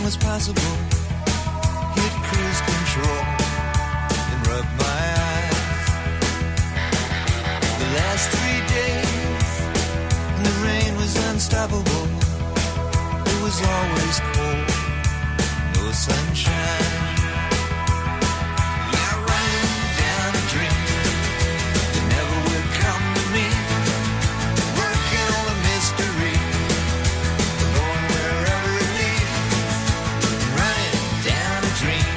was possible. Hit cruise control and rub my eyes. The last 3 days, and the rain was unstoppable. It was always cold, no sunshine. Yeah, running down a dream that never would come to me. Working on a mystery, going wherever it leads. Running down a dream.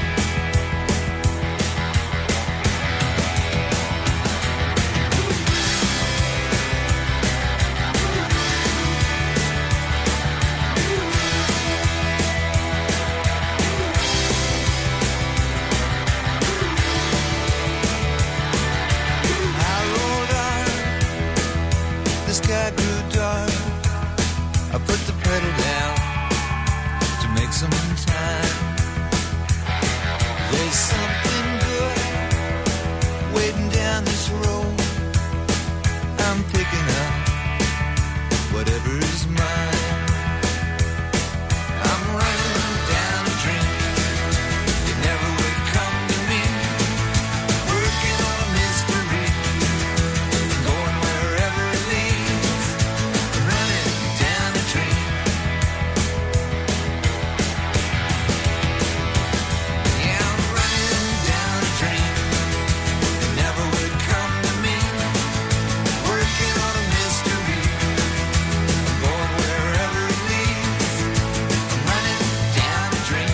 The sky grew dark. I put the pedal down to make some time. There's something good waiting down this road. I'm picking up whatever is mine. I'm running down a dream that never would come to me. Working on a mystery, going wherever it leads. Running down a dream. Yeah, I'm running down a dream that never would come to me. Working on a mystery, going wherever it leads. I'm running down a dream.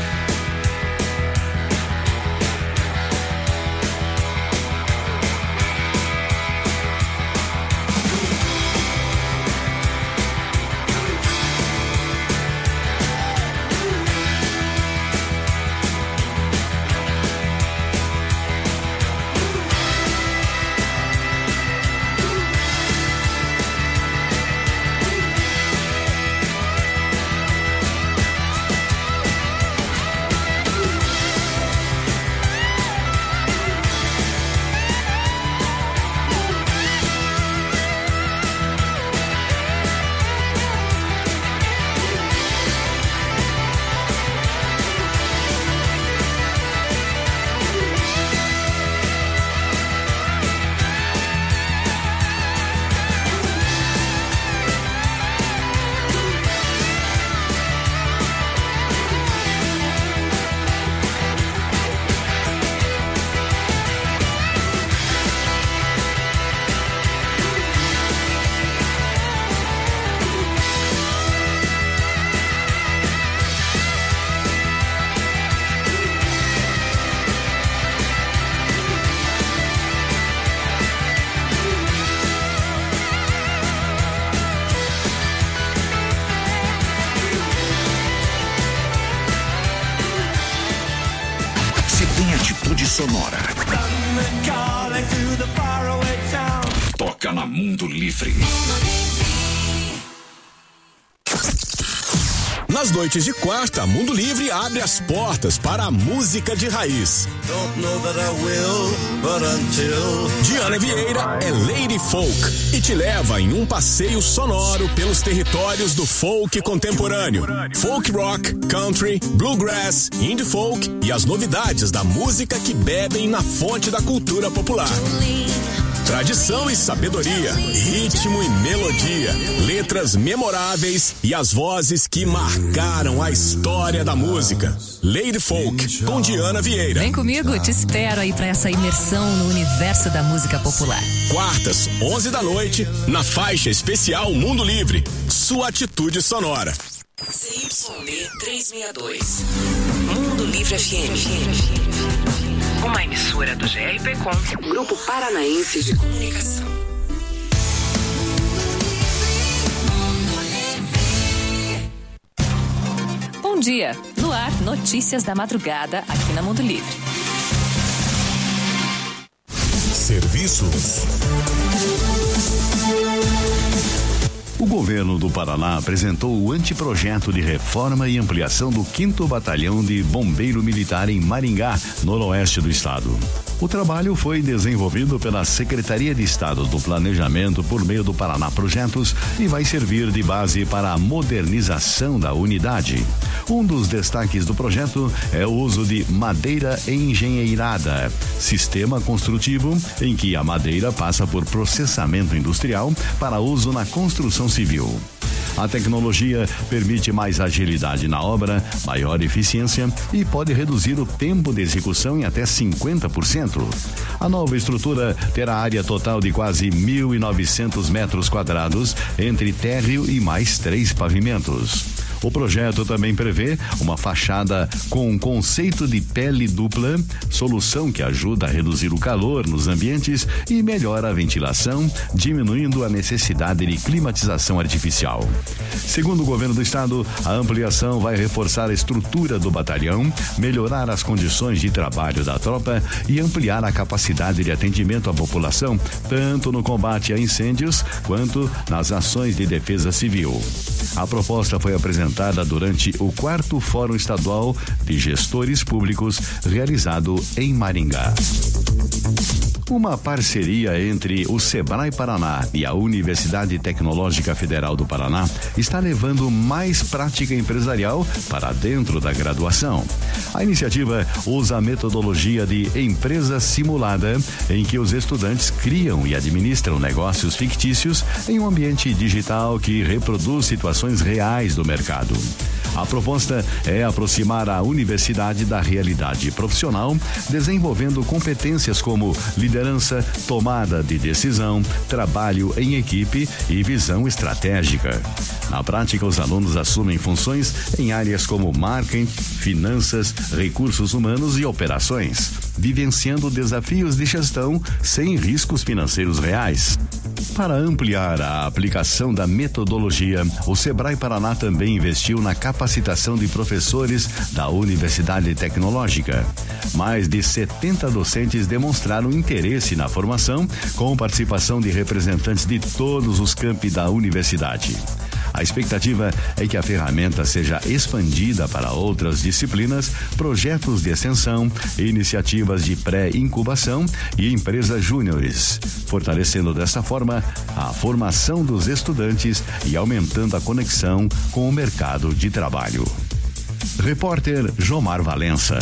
Você tem atitude sonora. Toca na Mundo Livre. Nas noites de quarta, Mundo Livre abre as portas para a música de raiz. Diana Vieira é Lady Folk e te leva em um passeio sonoro pelos territórios do folk contemporâneo. Folk rock, country, bluegrass, indie folk e as novidades da música que bebem na fonte da cultura popular. Tradição e sabedoria, ritmo e melodia, letras memoráveis e as vozes que marcaram a história da música. Lady Folk, com Diana Vieira. Vem comigo, te espero aí pra essa imersão no universo da música popular. Quartas, 11 da noite, na faixa especial Mundo Livre. Sua atitude sonora. CYB 362. Mundo Livre FM. Uma emissora do GRPcom, Grupo Paranaense de Comunicação. Bom dia, no ar, notícias da madrugada aqui na Mundo Livre. Serviços. O governo do Paraná apresentou o anteprojeto de reforma e ampliação do 5º Batalhão de Bombeiro Militar em Maringá, noroeste do estado. O trabalho foi desenvolvido pela Secretaria de Estado do Planejamento por meio do Paraná Projetos e vai servir de base para a modernização da unidade. Um dos destaques do projeto é o uso de madeira engenheirada, sistema construtivo em que a madeira passa por processamento industrial para uso na construção civil. A tecnologia permite mais agilidade na obra, maior eficiência e pode reduzir o tempo de execução em até 50%. A nova estrutura terá área total de quase 1.900 metros quadrados entre térreo e mais 3 pavimentos. O projeto também prevê uma fachada com conceito de pele dupla, solução que ajuda a reduzir o calor nos ambientes e melhora a ventilação, diminuindo a necessidade de climatização artificial. Segundo o governo do estado, a ampliação vai reforçar a estrutura do batalhão, melhorar as condições de trabalho da tropa e ampliar a capacidade de atendimento à população, tanto no combate a incêndios quanto nas ações de defesa civil. A proposta foi apresentada durante o 4º Fórum Estadual de Gestores Públicos, realizado em Maringá. Uma parceria entre o Sebrae Paraná e a Universidade Tecnológica Federal do Paraná está levando mais prática empresarial para dentro da graduação. A iniciativa usa a metodologia de empresa simulada, em que os estudantes criam e administram negócios fictícios em um ambiente digital que reproduz situações reais do mercado. A proposta é aproximar a universidade da realidade profissional, desenvolvendo competências como liderança, tomada de decisão, trabalho em equipe e visão estratégica. Na prática, os alunos assumem funções em áreas como marketing, finanças, recursos humanos e operações, vivenciando desafios de gestão sem riscos financeiros reais. Para ampliar a aplicação da metodologia, o Sebrae Paraná também investiu na capacitação de professores da Universidade Tecnológica. Mais de 70 docentes demonstraram interesse na formação, com participação de representantes de todos os campi da universidade. A expectativa é que a ferramenta seja expandida para outras disciplinas, projetos de extensão, iniciativas de pré-incubação e empresas júniores, fortalecendo dessa forma a formação dos estudantes e aumentando a conexão com o mercado de trabalho. Repórter Jomar Valença.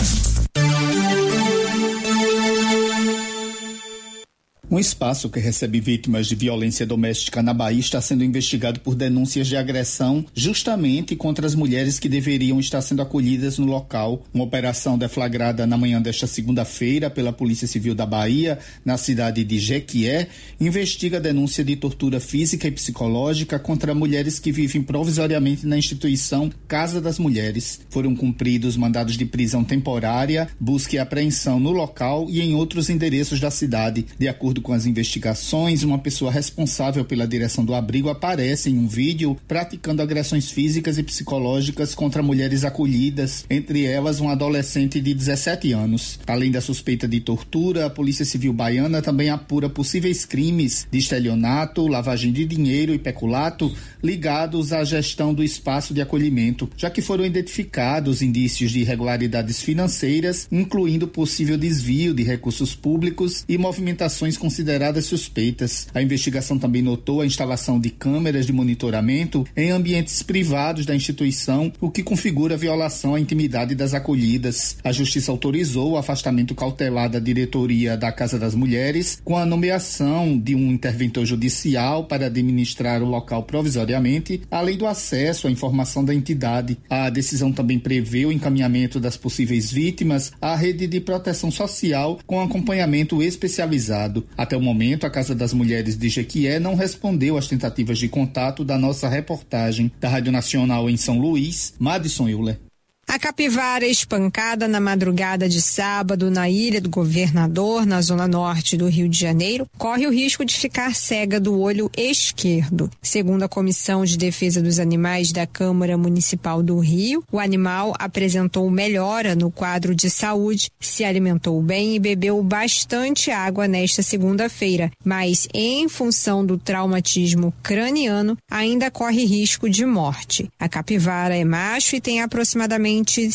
Um espaço que recebe vítimas de violência doméstica na Bahia está sendo investigado por denúncias de agressão justamente contra as mulheres que deveriam estar sendo acolhidas no local. Uma operação deflagrada na manhã desta segunda-feira pela Polícia Civil da Bahia, na cidade de Jequié, investiga a denúncia de tortura física e psicológica contra mulheres que vivem provisoriamente na instituição Casa das Mulheres. Foram cumpridos mandados de prisão temporária, busca e apreensão no local e em outros endereços da cidade. De acordo com as investigações, uma pessoa responsável pela direção do abrigo aparece em um vídeo praticando agressões físicas e psicológicas contra mulheres acolhidas, entre elas uma adolescente de 17 anos. Além da suspeita de tortura, a Polícia Civil Baiana também apura possíveis crimes de estelionato, lavagem de dinheiro e peculato ligados à gestão do espaço de acolhimento, já que foram identificados indícios de irregularidades financeiras, incluindo possível desvio de recursos públicos e movimentações consideradas suspeitas. A investigação também notou a instalação de câmeras de monitoramento em ambientes privados da instituição, o que configura violação à intimidade das acolhidas. A Justiça autorizou o afastamento cautelar da diretoria da Casa das Mulheres, com a nomeação de um interventor judicial para administrar o local provisoriamente, além do acesso à informação da entidade. A decisão também prevê o encaminhamento das possíveis vítimas à rede de proteção social com acompanhamento especializado. Até o momento, a Casa das Mulheres de Jequié não respondeu às tentativas de contato da nossa reportagem. Da Rádio Nacional em São Luís, Madison Euler. A capivara espancada na madrugada de sábado na Ilha do Governador, na zona norte do Rio de Janeiro, corre o risco de ficar cega do olho esquerdo. Segundo a Comissão de Defesa dos Animais da Câmara Municipal do Rio, o animal apresentou melhora no quadro de saúde, se alimentou bem e bebeu bastante água nesta segunda-feira, mas em função do traumatismo craniano, ainda corre risco de morte. A capivara é macho e tem aproximadamente aproximadamente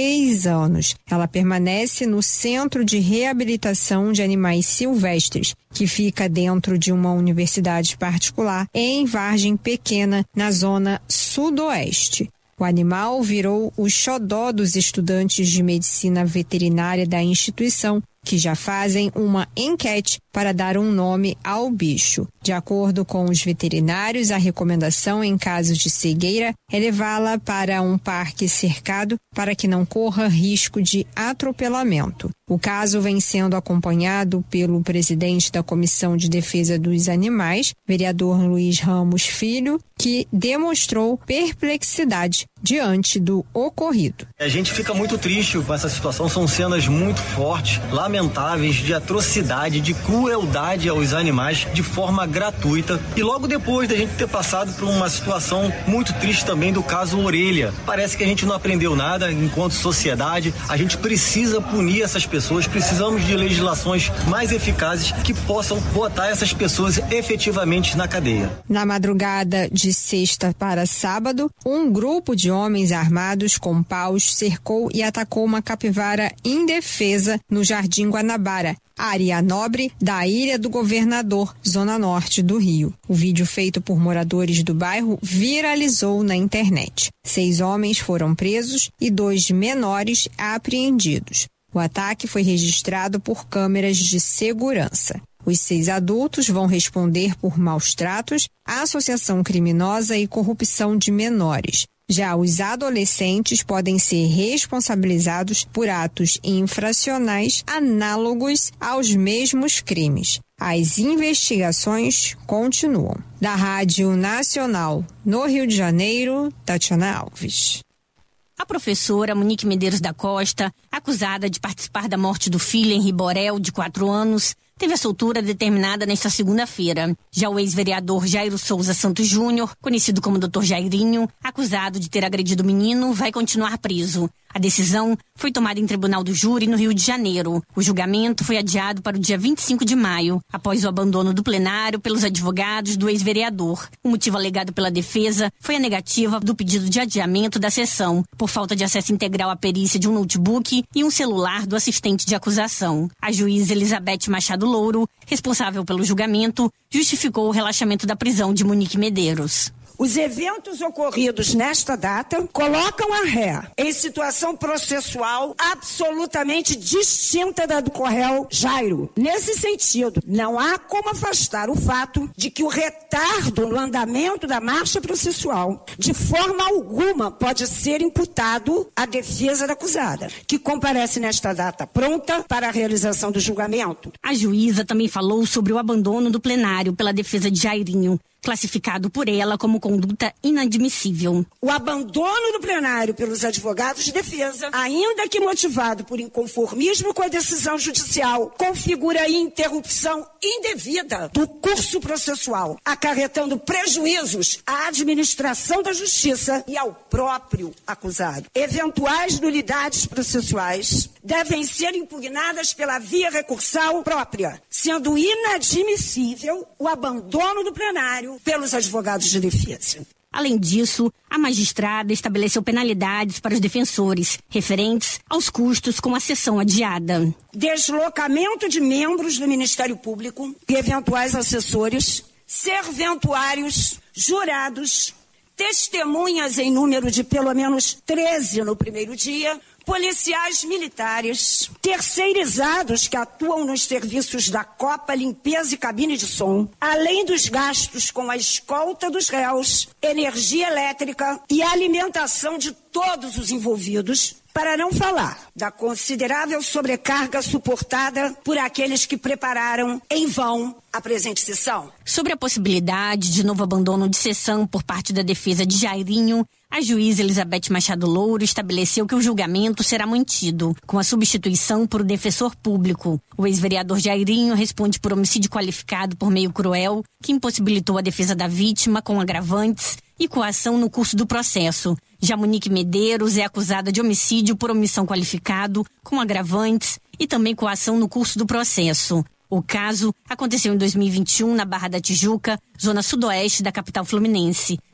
6 anos. Ela permanece no Centro de Reabilitação de Animais Silvestres, que fica dentro de uma universidade particular em Vargem Pequena, na zona sudoeste. O animal virou o xodó dos estudantes de medicina veterinária da instituição, que já fazem uma enquete para dar um nome ao bicho. De acordo com os veterinários, a recomendação em casos de cegueira é levá-la para um parque cercado para que não corra risco de atropelamento. O caso vem sendo acompanhado pelo presidente da Comissão de Defesa dos Animais, vereador Luiz Ramos Filho, que demonstrou perplexidade diante do ocorrido. A gente fica muito triste com essa situação, são cenas muito fortes, lamentáveis, de atrocidade, de crueldade aos animais de forma gratuita. E logo depois da gente ter passado por uma situação muito triste também do caso Orelha. Parece que a gente não aprendeu nada enquanto sociedade, a gente precisa punir essas pessoas, precisamos de legislações mais eficazes que possam botar essas pessoas efetivamente na cadeia. Na madrugada de sexta para sábado, um grupo de homens armados com paus cercou e atacou uma capivara indefesa no Jardim Guanabara, área nobre da Ilha do Governador, zona norte do Rio. O vídeo feito por moradores do bairro viralizou na internet. 6 homens foram presos e 2 menores apreendidos. O ataque foi registrado por câmeras de segurança. Os 6 adultos vão responder por maus tratos, associação criminosa e corrupção de menores. Já os adolescentes podem ser responsabilizados por atos infracionais análogos aos mesmos crimes. As investigações continuam. Da Rádio Nacional, no Rio de Janeiro, Tatiana Alves. A professora Monique Medeiros da Costa, acusada de participar da morte do filho Henri Borel, de 4 anos, teve a soltura determinada nesta segunda-feira. Já o ex-vereador Jairo Souza Santos Júnior, conhecido como Dr. Jairinho, acusado de ter agredido o menino, vai continuar preso. A decisão foi tomada em tribunal do júri no Rio de Janeiro. O julgamento foi adiado para o dia 25 de maio, após o abandono do plenário pelos advogados do ex-vereador. O motivo alegado pela defesa foi a negativa do pedido de adiamento da sessão, por falta de acesso integral à perícia de um notebook e um celular do assistente de acusação. A juíza Elizabeth Machado Louro, responsável pelo julgamento, justificou o relaxamento da prisão de Monique Medeiros. Os eventos ocorridos nesta data colocam a ré em situação processual absolutamente distinta da do réu Jairo. Nesse sentido, não há como afastar o fato de que o retardo no andamento da marcha processual, de forma alguma, pode ser imputado à defesa da acusada, que comparece nesta data pronta para a realização do julgamento. A juíza também falou sobre o abandono do plenário pela defesa de Jairinho, classificado por ela como conduta inadmissível. O abandono do plenário pelos advogados de defesa, ainda que motivado por inconformismo com a decisão judicial, configura interrupção indevida do curso processual, acarretando prejuízos à administração da justiça e ao próprio acusado. Eventuais nulidades processuais devem ser impugnadas pela via recursal própria, sendo inadmissível o abandono do plenário pelos advogados de defesa. Além disso, a magistrada estabeleceu penalidades para os defensores, referentes aos custos com a sessão adiada. Deslocamento de membros do Ministério Público e eventuais assessores, serventuários, jurados, testemunhas em número de pelo menos 13 no primeiro dia, policiais militares, terceirizados que atuam nos serviços da Copa, limpeza e cabine de som, além dos gastos com a escolta dos réus, energia elétrica e alimentação de todos os envolvidos, para não falar da considerável sobrecarga suportada por aqueles que prepararam em vão a presente sessão. Sobre a possibilidade de novo abandono de sessão por parte da defesa de Jairinho, a juíza Elizabeth Machado Louro estabeleceu que o julgamento será mantido, com a substituição por defensor público. O ex-vereador Jairinho responde por homicídio qualificado por meio cruel, que impossibilitou a defesa da vítima com agravantes e coação no curso do processo. Já Monique Medeiros é acusada de homicídio por omissão qualificado, com agravantes e também coação no curso do processo. O caso aconteceu em 2021 na Barra da Tijuca, zona sudoeste da capital fluminense.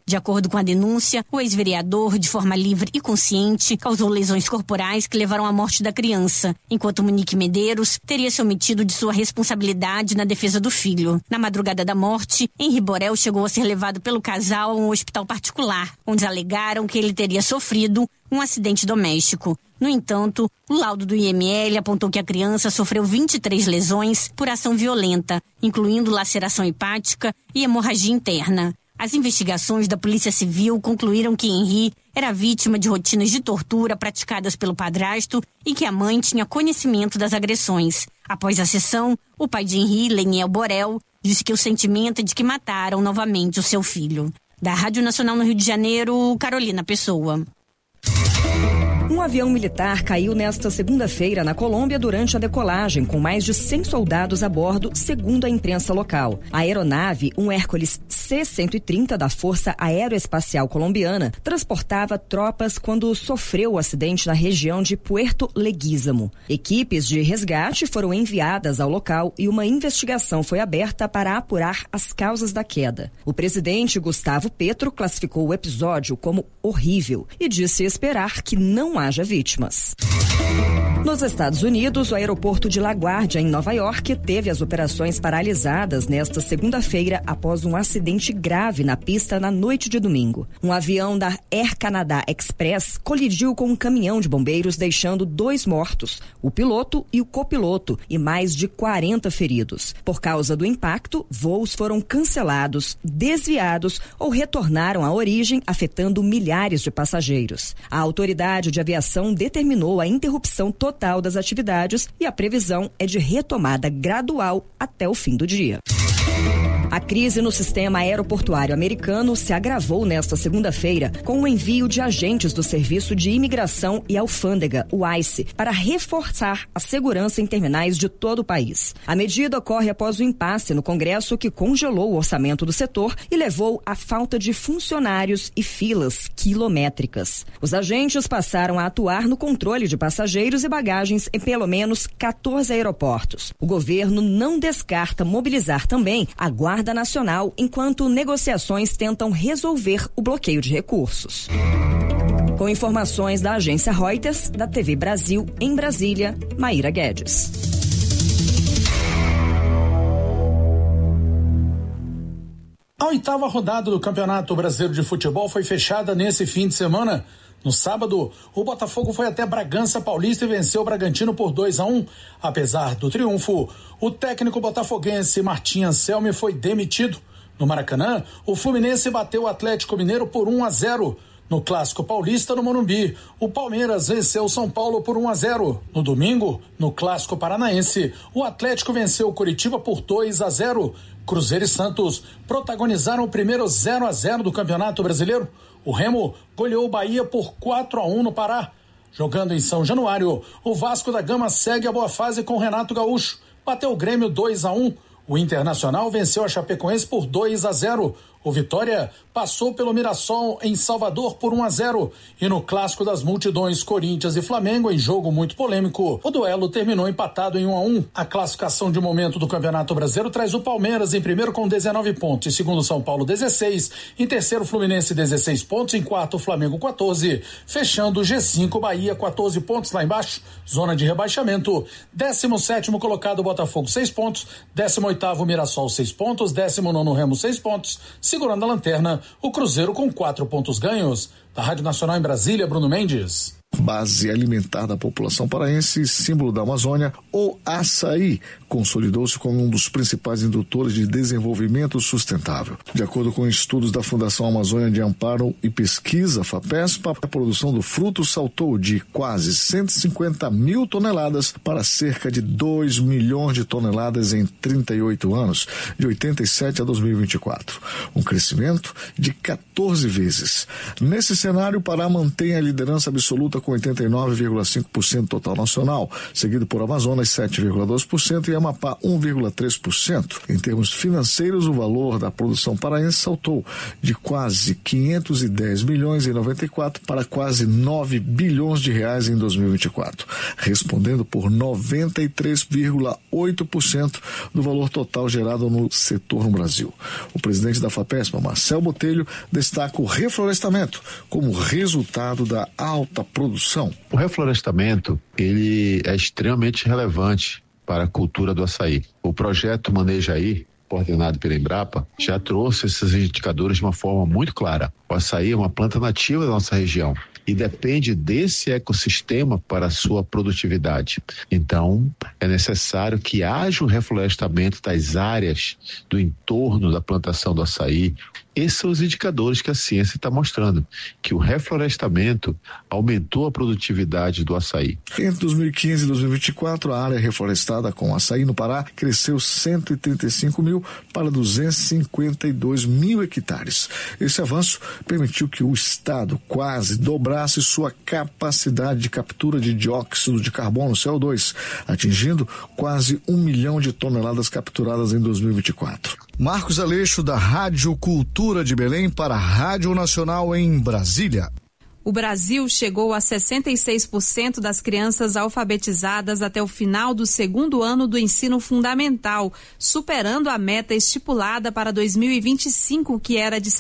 De acordo com a denúncia, o ex-vereador, de forma livre e consciente, causou lesões corporais que levaram à morte da criança, enquanto Monique Medeiros teria se omitido de sua responsabilidade na defesa do filho. Na madrugada da morte, Henri Borel chegou a ser levado pelo casal a um hospital particular, onde alegaram que ele teria sofrido um acidente doméstico. No entanto, o laudo do IML apontou que a criança sofreu 23 lesões por ação violenta, incluindo laceração hepática e hemorragia interna. As investigações da Polícia Civil concluíram que Henri era vítima de rotinas de tortura praticadas pelo padrasto e que a mãe tinha conhecimento das agressões. Após a sessão, o pai de Henri, Leniel Borel, disse que o sentimento é de que mataram novamente o seu filho. Da Rádio Nacional no Rio de Janeiro, Carolina Pessoa. Um avião militar caiu nesta segunda-feira na Colômbia durante a decolagem, com mais de 100 soldados a bordo, segundo a imprensa local. A aeronave, um Hércules C-130 da Força Aeroespacial Colombiana, transportava tropas quando sofreu o acidente na região de Puerto Leguízamo. Equipes de resgate foram enviadas ao local e uma investigação foi aberta para apurar as causas da queda. O presidente Gustavo Petro classificou o episódio como horrível e disse esperar que não haja vítimas. Nos Estados Unidos, o aeroporto de LaGuardia, em Nova York, teve as operações paralisadas nesta segunda-feira após um acidente grave na pista na noite de domingo. Um avião da Air Canada Express colidiu com um caminhão de bombeiros, deixando 2 mortos, o piloto e o copiloto, e mais de 40 feridos. Por causa do impacto, voos foram cancelados, desviados ou retornaram à origem, afetando milhares de passageiros. A autoridade de aviação determinou a interrupção total das atividades e a previsão é de retomada gradual até o fim do dia. A crise no sistema aeroportuário americano se agravou nesta segunda-feira com o envio de agentes do Serviço de Imigração e Alfândega, o ICE, para reforçar a segurança em terminais de todo o país. A medida ocorre após o impasse no Congresso que congelou o orçamento do setor e levou à falta de funcionários e filas quilométricas. Os agentes passaram a atuar no controle de passageiros e bagagens em pelo menos 14 aeroportos. O governo não descarta mobilizar também a Guarda Nacional, enquanto negociações tentam resolver o bloqueio de recursos. Com informações da agência Reuters, da TV Brasil, em Brasília, Maíra Guedes. A 8ª rodada do Campeonato Brasileiro de Futebol foi fechada nesse fim de semana. No sábado, o Botafogo foi até Bragança Paulista e venceu o Bragantino por 2-1. Apesar do triunfo, o técnico botafoguense Martim Anselmi foi demitido. No Maracanã, o Fluminense bateu o Atlético Mineiro por 1-0. No Clássico Paulista, no Morumbi, o Palmeiras venceu o São Paulo por 1-0. No domingo, no Clássico Paranaense, o Atlético venceu o Curitiba por 2-0. Cruzeiro e Santos protagonizaram o primeiro 0-0 do Campeonato Brasileiro. O Remo goleou o Bahia por 4-1 no Pará. Jogando em São Januário, o Vasco da Gama segue a boa fase com Renato Gaúcho. Bateu o Grêmio 2-1. O Internacional venceu a Chapecoense por 2-0. O Vitória passou pelo Mirassol em Salvador por 1-0. E no Clássico das Multidões, Corinthians e Flamengo, em jogo muito polêmico, o duelo terminou empatado em 1-1. A classificação de momento do Campeonato Brasileiro traz o Palmeiras em primeiro com 19 pontos, em segundo São Paulo 16, em terceiro Fluminense 16 pontos, em quarto Flamengo 14, fechando o G5 Bahia 14 pontos lá embaixo, zona de rebaixamento. 17º colocado Botafogo 6 pontos, 18º Mirassol 6 pontos, 19º Remo 6 pontos, segurando a lanterna, o Cruzeiro com 4 pontos ganhos. Da Rádio Nacional em Brasília, Bruno Mendes. Base alimentar da população paraense, símbolo da Amazônia, o açaí, consolidou-se como um dos principais indutores de desenvolvimento sustentável. De acordo com estudos da Fundação Amazônia de Amparo e Pesquisa, FAPESPA, a produção do fruto saltou de quase 150 mil toneladas para cerca de 2 milhões de toneladas em 38 anos, de 87 a 2024. Um crescimento de 14 vezes. Nesse cenário, o Pará mantém a liderança absoluta com com 89,5% total nacional, seguido por Amazonas 7,2% e Amapá 1,3%. Em termos financeiros, o valor da produção paraense saltou de quase 510 milhões em 94 para quase 9 bilhões de reais em 2024, respondendo por 93,8% do valor total gerado no setor no Brasil. O presidente da FAPESP, Marcel Botelho, destaca o reflorestamento como resultado da alta produção. O reflorestamento, ele é extremamente relevante para a cultura do açaí. O projeto Manejaí, coordenado pela Embrapa, já trouxe esses indicadores de uma forma muito clara. O açaí é uma planta nativa da nossa região e depende desse ecossistema para a sua produtividade. Então, é necessário que haja o reflorestamento das áreas do entorno da plantação do açaí. Esses são os indicadores que a ciência está mostrando, que o reflorestamento aumentou a produtividade do açaí. Entre 2015 e 2024, a área reflorestada com açaí no Pará cresceu 135 mil para 252 mil hectares. Esse avanço permitiu que o Estado quase dobrasse sua capacidade de captura de dióxido de carbono, CO2, atingindo quase 1 milhão de toneladas capturadas em 2024. Marcos Aleixo, da Rádio Cultura de Belém, para a Rádio Nacional em Brasília. O Brasil chegou a 66% das crianças alfabetizadas até o final do segundo ano do ensino fundamental, superando a meta estipulada para 2025, que era de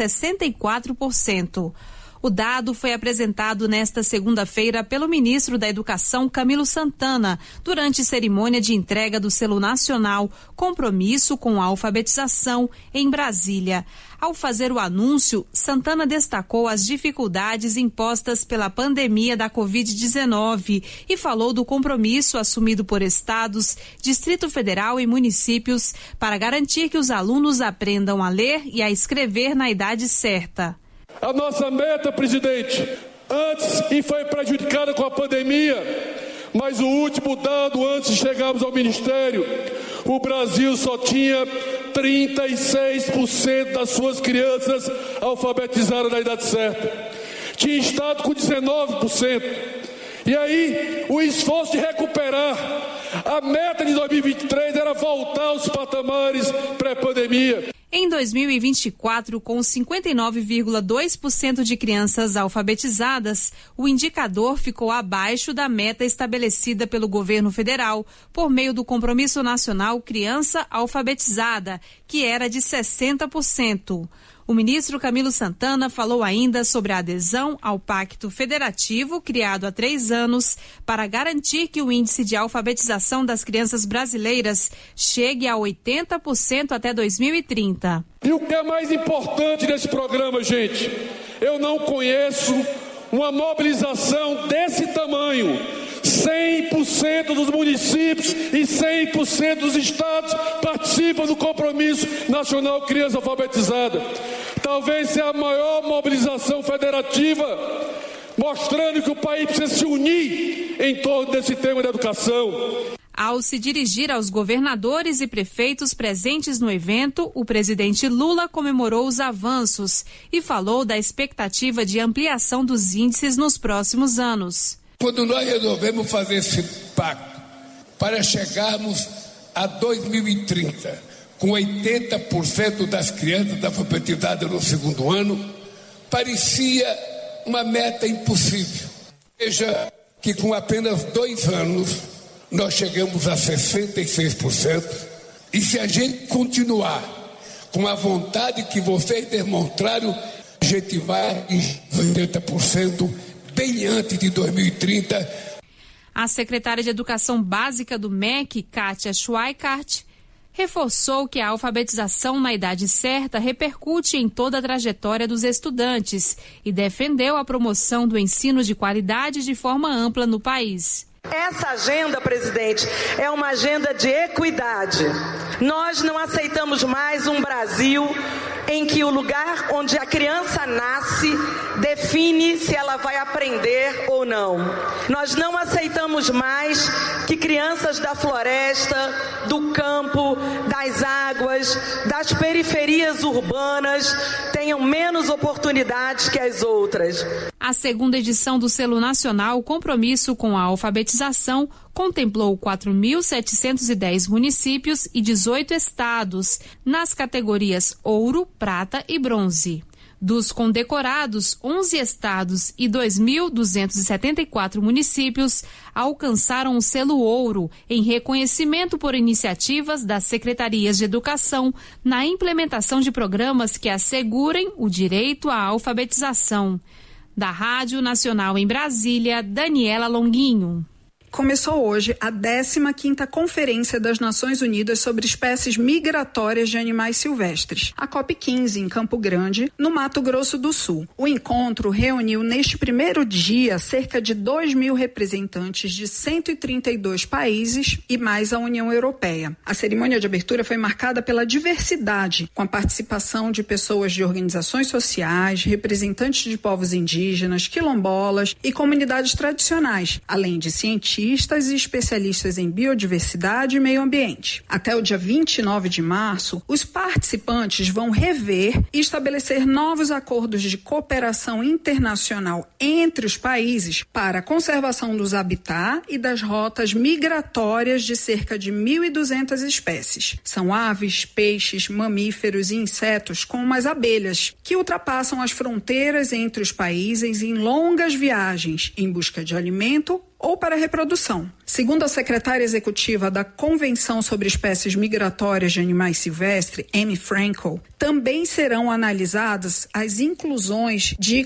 64%. O dado foi apresentado nesta segunda-feira pelo ministro da Educação, Camilo Santana, durante cerimônia de entrega do selo nacional Compromisso com a Alfabetização em Brasília. Ao fazer o anúncio, Santana destacou as dificuldades impostas pela pandemia da Covid-19 e falou do compromisso assumido por estados, Distrito Federal e municípios para garantir que os alunos aprendam a ler e a escrever na idade certa. A nossa meta, presidente, antes e foi prejudicada com a pandemia, mas o último dado antes de chegarmos ao Ministério, o Brasil só tinha 36% das suas crianças alfabetizadas na idade certa. Tinha estado com 19%. E aí, o esforço de recuperar a meta de 2023 era voltar aos patamares pré-pandemia. Em 2024, com 59,2% de crianças alfabetizadas, o indicador ficou abaixo da meta estabelecida pelo governo federal por meio do Compromisso Nacional Criança Alfabetizada, que era de 60%. O ministro Camilo Santana falou ainda sobre a adesão ao Pacto Federativo, criado há 3 anos, para garantir que o índice de alfabetização das crianças brasileiras chegue a 80% até 2030. E o que é mais importante desse programa, gente? Eu não conheço uma mobilização desse tamanho. 100% dos municípios e 100% dos estados participam do Compromisso Nacional Criança Alfabetizada. Talvez seja a maior mobilização federativa, mostrando que o país precisa se unir em torno desse tema da educação. Ao se dirigir aos governadores e prefeitos presentes no evento, o presidente Lula comemorou os avanços e falou da expectativa de ampliação dos índices nos próximos anos. Quando nós resolvemos fazer esse pacto para chegarmos a 2030 com 80% das crianças alfabetizadas no segundo ano, parecia uma meta impossível. Veja que com apenas 2 anos nós chegamos a 66%, e se a gente continuar com a vontade que vocês demonstraram, a gente vai em 80%. Bem antes de 2030. A secretária de Educação Básica do MEC, Kátia Schweikart, reforçou que a alfabetização na idade certa repercute em toda a trajetória dos estudantes e defendeu a promoção do ensino de qualidade de forma ampla no país. Essa agenda, presidente, é uma agenda de equidade. Nós não aceitamos mais um Brasil em que o lugar onde a criança nasce define se ela vai aprender ou não. Nós não aceitamos mais que crianças da floresta, do campo, das águas, das periferias urbanas tenham menos oportunidades que as outras. A segunda edição do Selo Nacional Compromisso com a Alfabetização contemplou 4.710 municípios e 18 estados, nas categorias ouro, prata e bronze. Dos condecorados, 11 estados e 2.274 municípios alcançaram o selo ouro em reconhecimento por iniciativas das secretarias de educação na implementação de programas que assegurem o direito à alfabetização. Da Rádio Nacional em Brasília, Daniela Longuinho. Começou hoje a 15ª Conferência das Nações Unidas sobre Espécies Migratórias de Animais Silvestres, a COP15, em Campo Grande, no Mato Grosso do Sul. O encontro reuniu neste primeiro dia cerca de 2.000 representantes de 132 países e mais a União Europeia. A cerimônia de abertura foi marcada pela diversidade, com a participação de pessoas de organizações sociais, representantes de povos indígenas, quilombolas e comunidades tradicionais, além de cientistas e especialistas em biodiversidade e meio ambiente. Até o dia 29 de março, os participantes vão rever e estabelecer novos acordos de cooperação internacional entre os países para a conservação dos habitats e das rotas migratórias de cerca de 1.200 espécies. São aves, peixes, mamíferos e insetos, como as abelhas, que ultrapassam as fronteiras entre os países em longas viagens em busca de alimento ou para a reprodução. Segundo a secretária executiva da Convenção sobre Espécies Migratórias de Animais Silvestres, Amy Frankel, também serão analisadas as inclusões de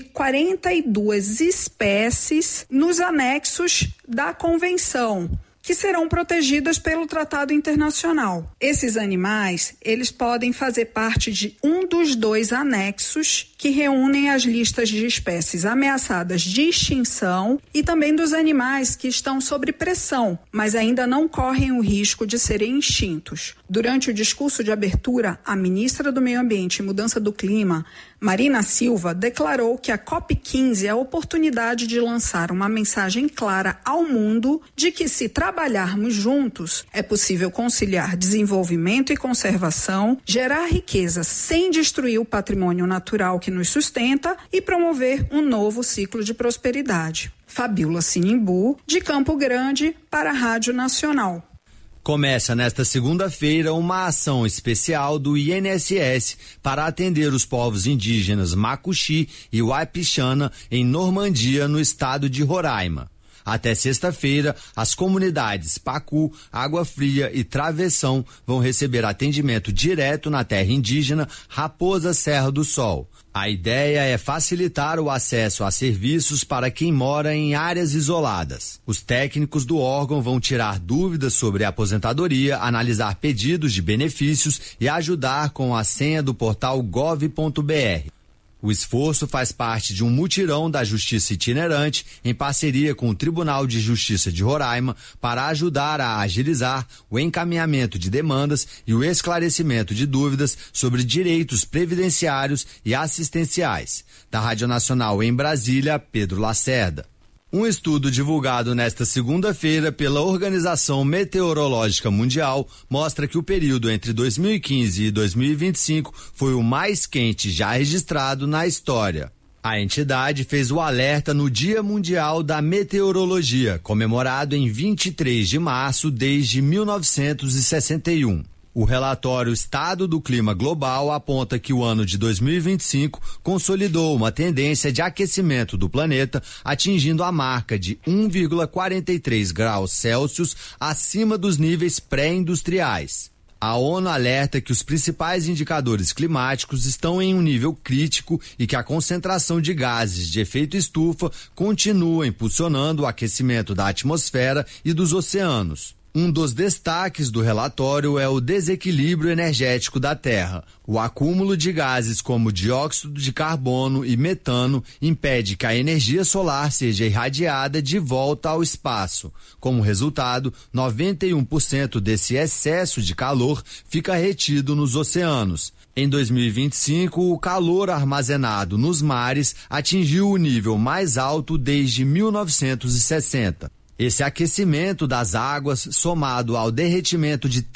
42 espécies nos anexos da Convenção, que serão protegidas pelo Tratado Internacional. Esses animais, eles podem fazer parte de um dos 2 anexos que reúnem as listas de espécies ameaçadas de extinção e também dos animais que estão sob pressão, mas ainda não correm o risco de serem extintos. Durante o discurso de abertura, a ministra do Meio Ambiente e Mudança do Clima, Marina Silva, declarou que a COP15 é a oportunidade de lançar uma mensagem clara ao mundo de que, se trabalharmos juntos, é possível conciliar desenvolvimento e conservação, gerar riqueza sem destruir o patrimônio natural que nos sustenta e promover um novo ciclo de prosperidade. Fabíola Sinimbu, de Campo Grande, para a Rádio Nacional. Começa nesta segunda-feira uma ação especial do INSS para atender os povos indígenas Macuxi e Waipixana em Normandia, no estado de Roraima. Até sexta-feira, as comunidades Pacu, Água Fria e Travessão vão receber atendimento direto na terra indígena Raposa Serra do Sol. A ideia é facilitar o acesso a serviços para quem mora em áreas isoladas. Os técnicos do órgão vão tirar dúvidas sobre a aposentadoria, analisar pedidos de benefícios e ajudar com a senha do portal gov.br. O esforço faz parte de um mutirão da Justiça Itinerante, em parceria com o Tribunal de Justiça de Roraima, para ajudar a agilizar o encaminhamento de demandas e o esclarecimento de dúvidas sobre direitos previdenciários e assistenciais. Da Rádio Nacional em Brasília, Pedro Lacerda. Um estudo divulgado nesta segunda-feira pela Organização Meteorológica Mundial mostra que o período entre 2015 e 2025 foi o mais quente já registrado na história. A entidade fez o alerta no Dia Mundial da Meteorologia, comemorado em 23 de março desde 1961. O relatório Estado do Clima Global aponta que o ano de 2025 consolidou uma tendência de aquecimento do planeta, atingindo a marca de 1,43 graus Celsius acima dos níveis pré-industriais. A ONU alerta que os principais indicadores climáticos estão em um nível crítico e que a concentração de gases de efeito estufa continua impulsionando o aquecimento da atmosfera e dos oceanos. Um dos destaques do relatório é o desequilíbrio energético da Terra. O acúmulo de gases como dióxido de carbono e metano impede que a energia solar seja irradiada de volta ao espaço. Como resultado, 91% desse excesso de calor fica retido nos oceanos. Em 2025, o calor armazenado nos mares atingiu o nível mais alto desde 1960. Esse aquecimento das águas, somado ao derretimento de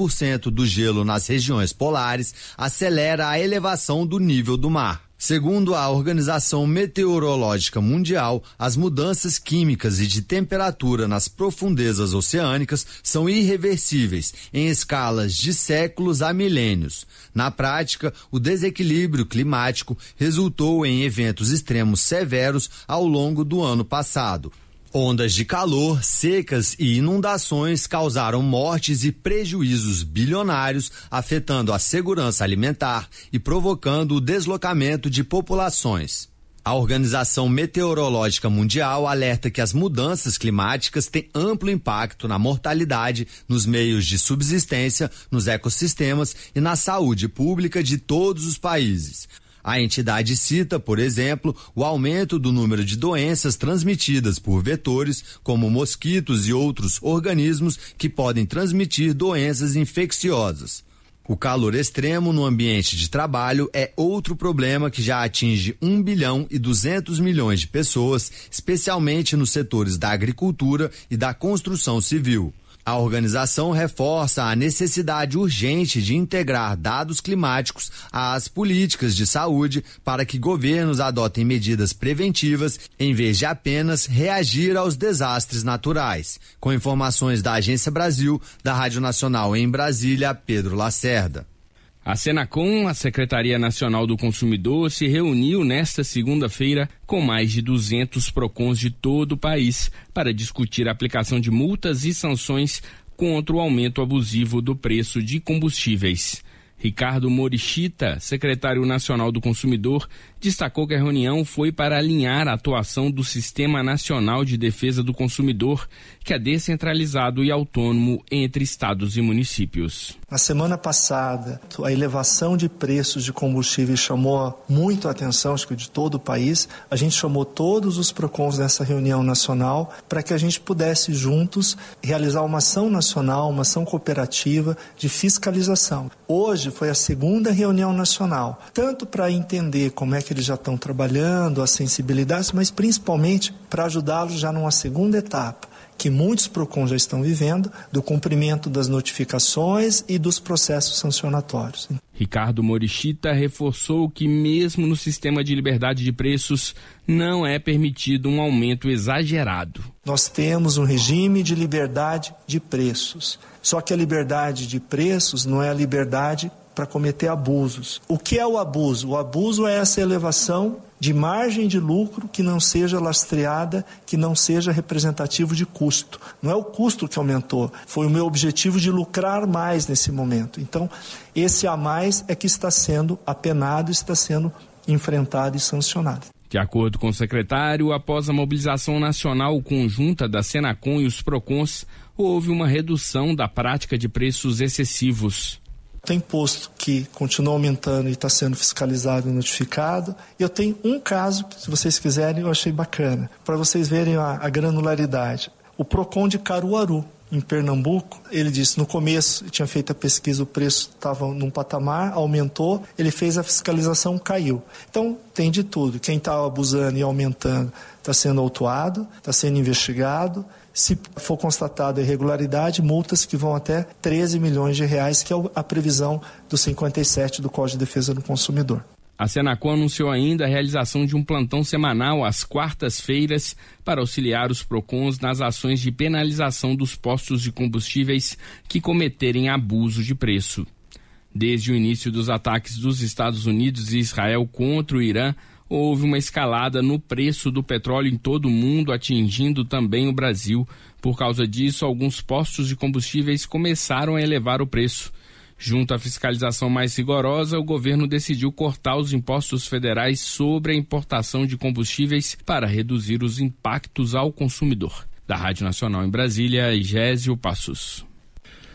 3% do gelo nas regiões polares, acelera a elevação do nível do mar. Segundo a Organização Meteorológica Mundial, as mudanças químicas e de temperatura nas profundezas oceânicas são irreversíveis, em escalas de séculos a milênios. Na prática, o desequilíbrio climático resultou em eventos extremos severos ao longo do ano passado. Ondas de calor, secas e inundações causaram mortes e prejuízos bilionários, afetando a segurança alimentar e provocando o deslocamento de populações. A Organização Meteorológica Mundial alerta que as mudanças climáticas têm amplo impacto na mortalidade, nos meios de subsistência, nos ecossistemas e na saúde pública de todos os países. A entidade cita, por exemplo, o aumento do número de doenças transmitidas por vetores, como mosquitos e outros organismos que podem transmitir doenças infecciosas. O calor extremo no ambiente de trabalho é outro problema que já atinge 1 bilhão e 200 milhões de pessoas, especialmente nos setores da agricultura e da construção civil. A organização reforça a necessidade urgente de integrar dados climáticos às políticas de saúde para que governos adotem medidas preventivas em vez de apenas reagir aos desastres naturais. Com informações da Agência Brasil, da Rádio Nacional em Brasília, Pedro Lacerda. A Senacom, a Secretaria Nacional do Consumidor, se reuniu nesta segunda-feira com mais de 200 PROCONs de todo o país para discutir a aplicação de multas e sanções contra o aumento abusivo do preço de combustíveis. Ricardo Morishita, secretário nacional do Consumidor, destacou que a reunião foi para alinhar a atuação do Sistema Nacional de Defesa do Consumidor, que é descentralizado e autônomo entre estados e municípios. Na semana passada, a elevação de preços de combustíveis chamou muito a atenção, acho que de todo o país. A gente chamou todos os PROCONs nessa reunião nacional para que a gente pudesse juntos realizar uma ação nacional, uma ação cooperativa de fiscalização. Hoje foi a segunda reunião nacional, tanto para entender como é que eles já estão trabalhando, as sensibilidades, mas principalmente para ajudá-los já numa segunda etapa, que muitos PROCONs já estão vivendo, do cumprimento das notificações e dos processos sancionatórios. Ricardo Morishita reforçou que mesmo no sistema de liberdade de preços não é permitido um aumento exagerado. Nós temos um regime de liberdade de preços, só que a liberdade de preços não é a liberdade para cometer abusos. O que é o abuso? O abuso é essa elevação de margem de lucro que não seja lastreada, que não seja representativo de custo. Não é o custo que aumentou, foi o meu objetivo de lucrar mais nesse momento. Então, esse a mais é que está sendo apenado, está sendo enfrentado e sancionado. De acordo com o secretário, após a mobilização nacional conjunta da Senacom e os PROCONs, houve uma redução da prática de preços excessivos. Tem imposto que continua aumentando e está sendo fiscalizado e notificado. Eu tenho um caso, que, se vocês quiserem, eu achei bacana, para vocês verem a granularidade. O PROCON de Caruaru, em Pernambuco, ele disse, no começo, tinha feito a pesquisa, o preço estava num patamar, aumentou, ele fez a fiscalização, caiu. Então, tem de tudo. Quem está abusando e aumentando está sendo autuado, está sendo investigado. Se for constatada irregularidade, multas que vão até 13 milhões de reais, que é a previsão do 57 do Código de Defesa do Consumidor. A Senacom anunciou ainda a realização de um plantão semanal às quartas-feiras para auxiliar os PROCONs nas ações de penalização dos postos de combustíveis que cometerem abuso de preço. Desde o início dos ataques dos Estados Unidos e Israel contra o Irã, houve uma escalada no preço do petróleo em todo o mundo, atingindo também o Brasil. Por causa disso, alguns postos de combustíveis começaram a elevar o preço. Junto à fiscalização mais rigorosa, o governo decidiu cortar os impostos federais sobre a importação de combustíveis para reduzir os impactos ao consumidor. Da Rádio Nacional em Brasília, Igésio Passos.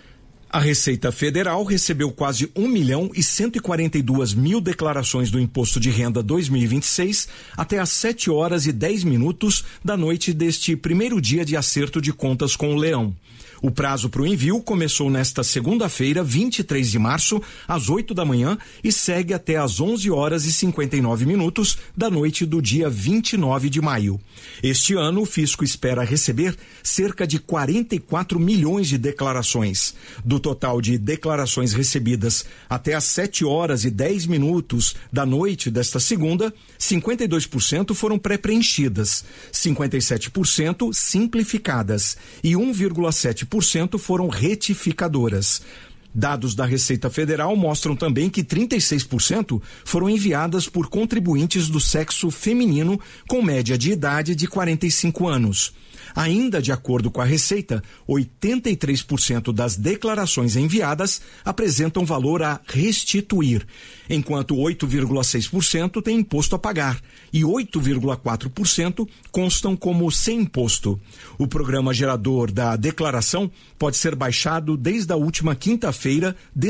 A Receita Federal recebeu quase 1.142.000 declarações do Imposto de Renda 2026 até às 7h10 da noite deste primeiro dia de acerto de contas com o Leão. O prazo para o envio começou nesta segunda-feira, 23 de março, às 8 da manhã e segue até às 11h59 da noite do dia 29 de maio. Este ano, o fisco espera receber cerca de 44 milhões de declarações. Do total de declarações recebidas até às 7h10 da noite desta segunda, 52% foram pré-preenchidas, 57% simplificadas e 1,7% foram retificadoras. Dados da Receita Federal mostram também que 36% foram enviadas por contribuintes do sexo feminino com média de idade de 45 anos. Ainda de acordo com a Receita, 83% das declarações enviadas apresentam valor a restituir, enquanto 8,6% têm imposto a pagar e 8,4% constam como sem imposto. O programa gerador da declaração pode ser baixado desde a última quinta-feira,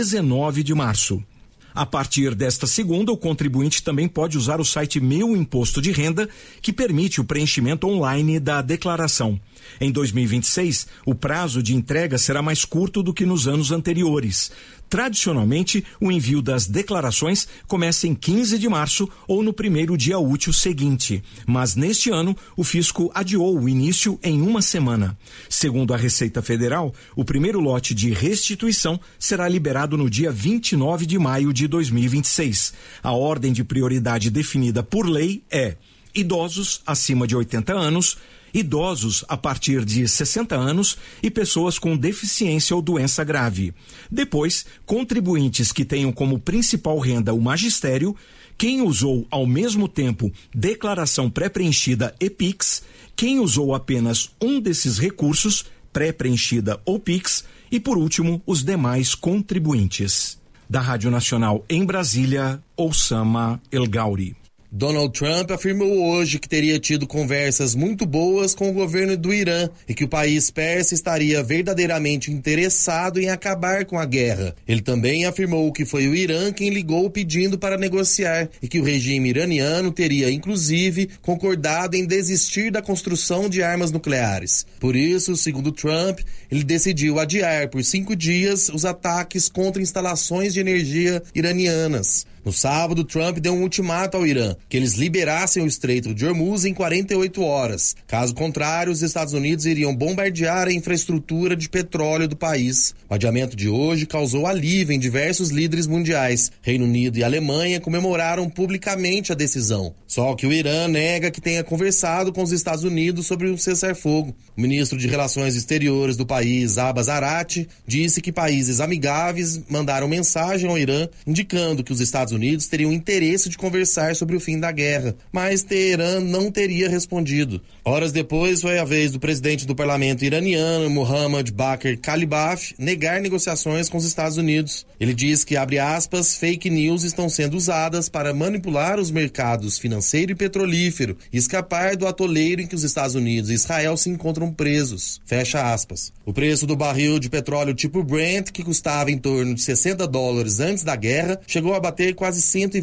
19 de março. A partir desta segunda, o contribuinte também pode usar o site Meu Imposto de Renda, que permite o preenchimento online da declaração. Em 2026, o prazo de entrega será mais curto do que nos anos anteriores. Tradicionalmente, o envio das declarações começa em 15 de março ou no primeiro dia útil seguinte, mas neste ano o fisco adiou o início em uma semana. Segundo a Receita Federal, o primeiro lote de restituição será liberado no dia 29 de maio de 2026. A ordem de prioridade definida por lei é idosos acima de 80 anos, idosos a partir de 60 anos e pessoas com deficiência ou doença grave. Depois, contribuintes que tenham como principal renda o magistério, quem usou ao mesmo tempo declaração pré-preenchida e PIX, quem usou apenas um desses recursos, pré-preenchida ou PIX, e por último, os demais contribuintes. Da Rádio Nacional em Brasília, Oussama El Gauri. Donald Trump afirmou hoje que teria tido conversas muito boas com o governo do Irã e que o país persa estaria verdadeiramente interessado em acabar com a guerra. Ele também afirmou que foi o Irã quem ligou pedindo para negociar e que o regime iraniano teria, inclusive, concordado em desistir da construção de armas nucleares. Por isso, segundo Trump, ele decidiu adiar por 5 dias os ataques contra instalações de energia iranianas. No sábado, Trump deu um ultimato ao Irã, que eles liberassem o Estreito de Hormuz em 48 horas. Caso contrário, os Estados Unidos iriam bombardear a infraestrutura de petróleo do país. O adiamento de hoje causou alívio em diversos líderes mundiais. Reino Unido e Alemanha comemoraram publicamente a decisão. Só que o Irã nega que tenha conversado com os Estados Unidos sobre um cessar-fogo. O ministro de Relações Exteriores do país, Abbas Arati, disse que países amigáveis mandaram mensagem ao Irã indicando que os Estados Unidos teriam interesse de conversar sobre o fim da guerra, mas Teherã não teria respondido. Horas depois, foi a vez do presidente do parlamento iraniano, Mohammad Bakr Kalibaf, negar negociações com os Estados Unidos. Ele diz que, abre aspas, fake news estão sendo usadas para manipular os mercados financeiro e petrolífero e escapar do atoleiro em que os Estados Unidos e Israel se encontram presos. Fecha aspas. O preço do barril de petróleo tipo Brent, que custava em torno de $60 antes da guerra, chegou a bater quase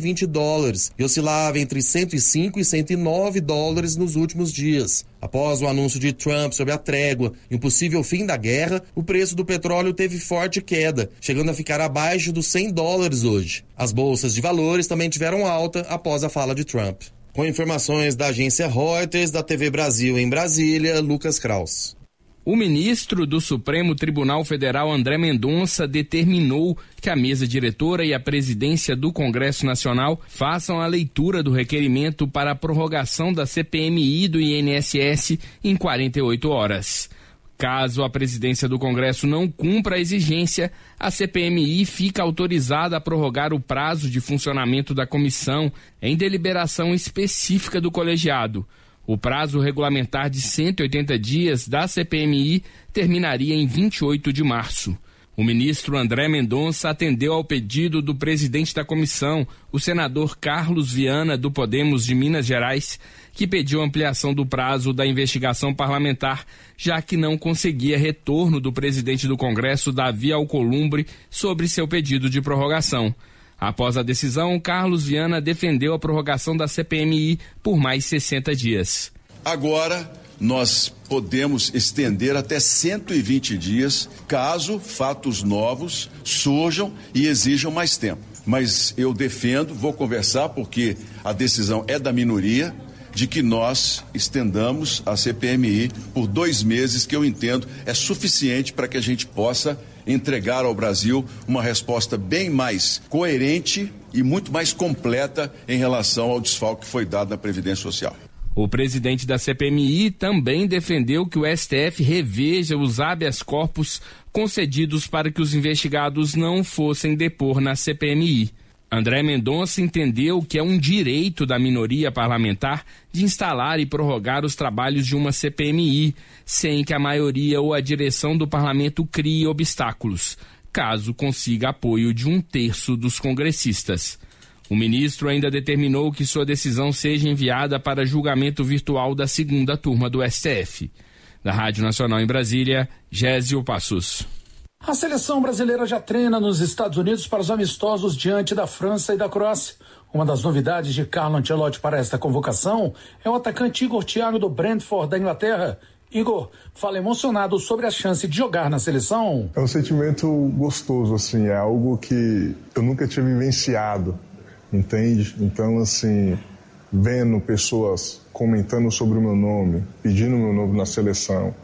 $120 e oscilava entre $105 e $109 nos últimos dias. Após o anúncio de Trump sobre a trégua e um possível fim da guerra, o preço do petróleo teve forte queda, chegando a ficar abaixo dos $100 hoje. As bolsas de valores também tiveram alta após a fala de Trump. Com informações da agência Reuters, da TV Brasil em Brasília, Lucas Kraus. O ministro do Supremo Tribunal Federal, André Mendonça, determinou que a mesa diretora e a presidência do Congresso Nacional façam a leitura do requerimento para a prorrogação da CPMI do INSS em 48 horas. Caso a presidência do Congresso não cumpra a exigência, a CPMI fica autorizada a prorrogar o prazo de funcionamento da comissão em deliberação específica do colegiado. O prazo regulamentar de 180 dias da CPMI terminaria em 28 de março. O ministro André Mendonça atendeu ao pedido do presidente da comissão, o senador Carlos Viana, do Podemos de Minas Gerais, que pediu ampliação do prazo da investigação parlamentar, já que não conseguia retorno do presidente do Congresso, Davi Alcolumbre, sobre seu pedido de prorrogação. Após a decisão, Carlos Viana defendeu a prorrogação da CPMI por mais 60 dias. Agora, nós podemos estender até 120 dias, caso fatos novos surjam e exijam mais tempo. Mas eu defendo, vou conversar, porque a decisão é da minoria, de que nós estendamos a CPMI por 2 meses, que eu entendo é suficiente para que a gente possa entregar ao Brasil uma resposta bem mais coerente e muito mais completa em relação ao desfalque que foi dado na Previdência Social. O presidente da CPMI também defendeu que o STF reveja os habeas corpus concedidos para que os investigados não fossem depor na CPMI. André Mendonça entendeu que é um direito da minoria parlamentar de instalar e prorrogar os trabalhos de uma CPMI, sem que a maioria ou a direção do parlamento crie obstáculos, caso consiga apoio de 1/3 dos congressistas. O ministro ainda determinou que sua decisão seja enviada para julgamento virtual da 2ª turma do STF. Da Rádio Nacional em Brasília, Gésio Passos. A seleção brasileira já treina nos Estados Unidos para os amistosos diante da França e da Croácia. Uma das novidades de Carlo Ancelotti para esta convocação é o atacante Igor Thiago do Brentford da Inglaterra. Igor, fala emocionado sobre a chance de jogar na seleção. É um sentimento gostoso, assim, é algo que eu nunca tinha vivenciado, entende? Então, assim, vendo pessoas comentando sobre o meu nome, pedindo o meu nome na seleção,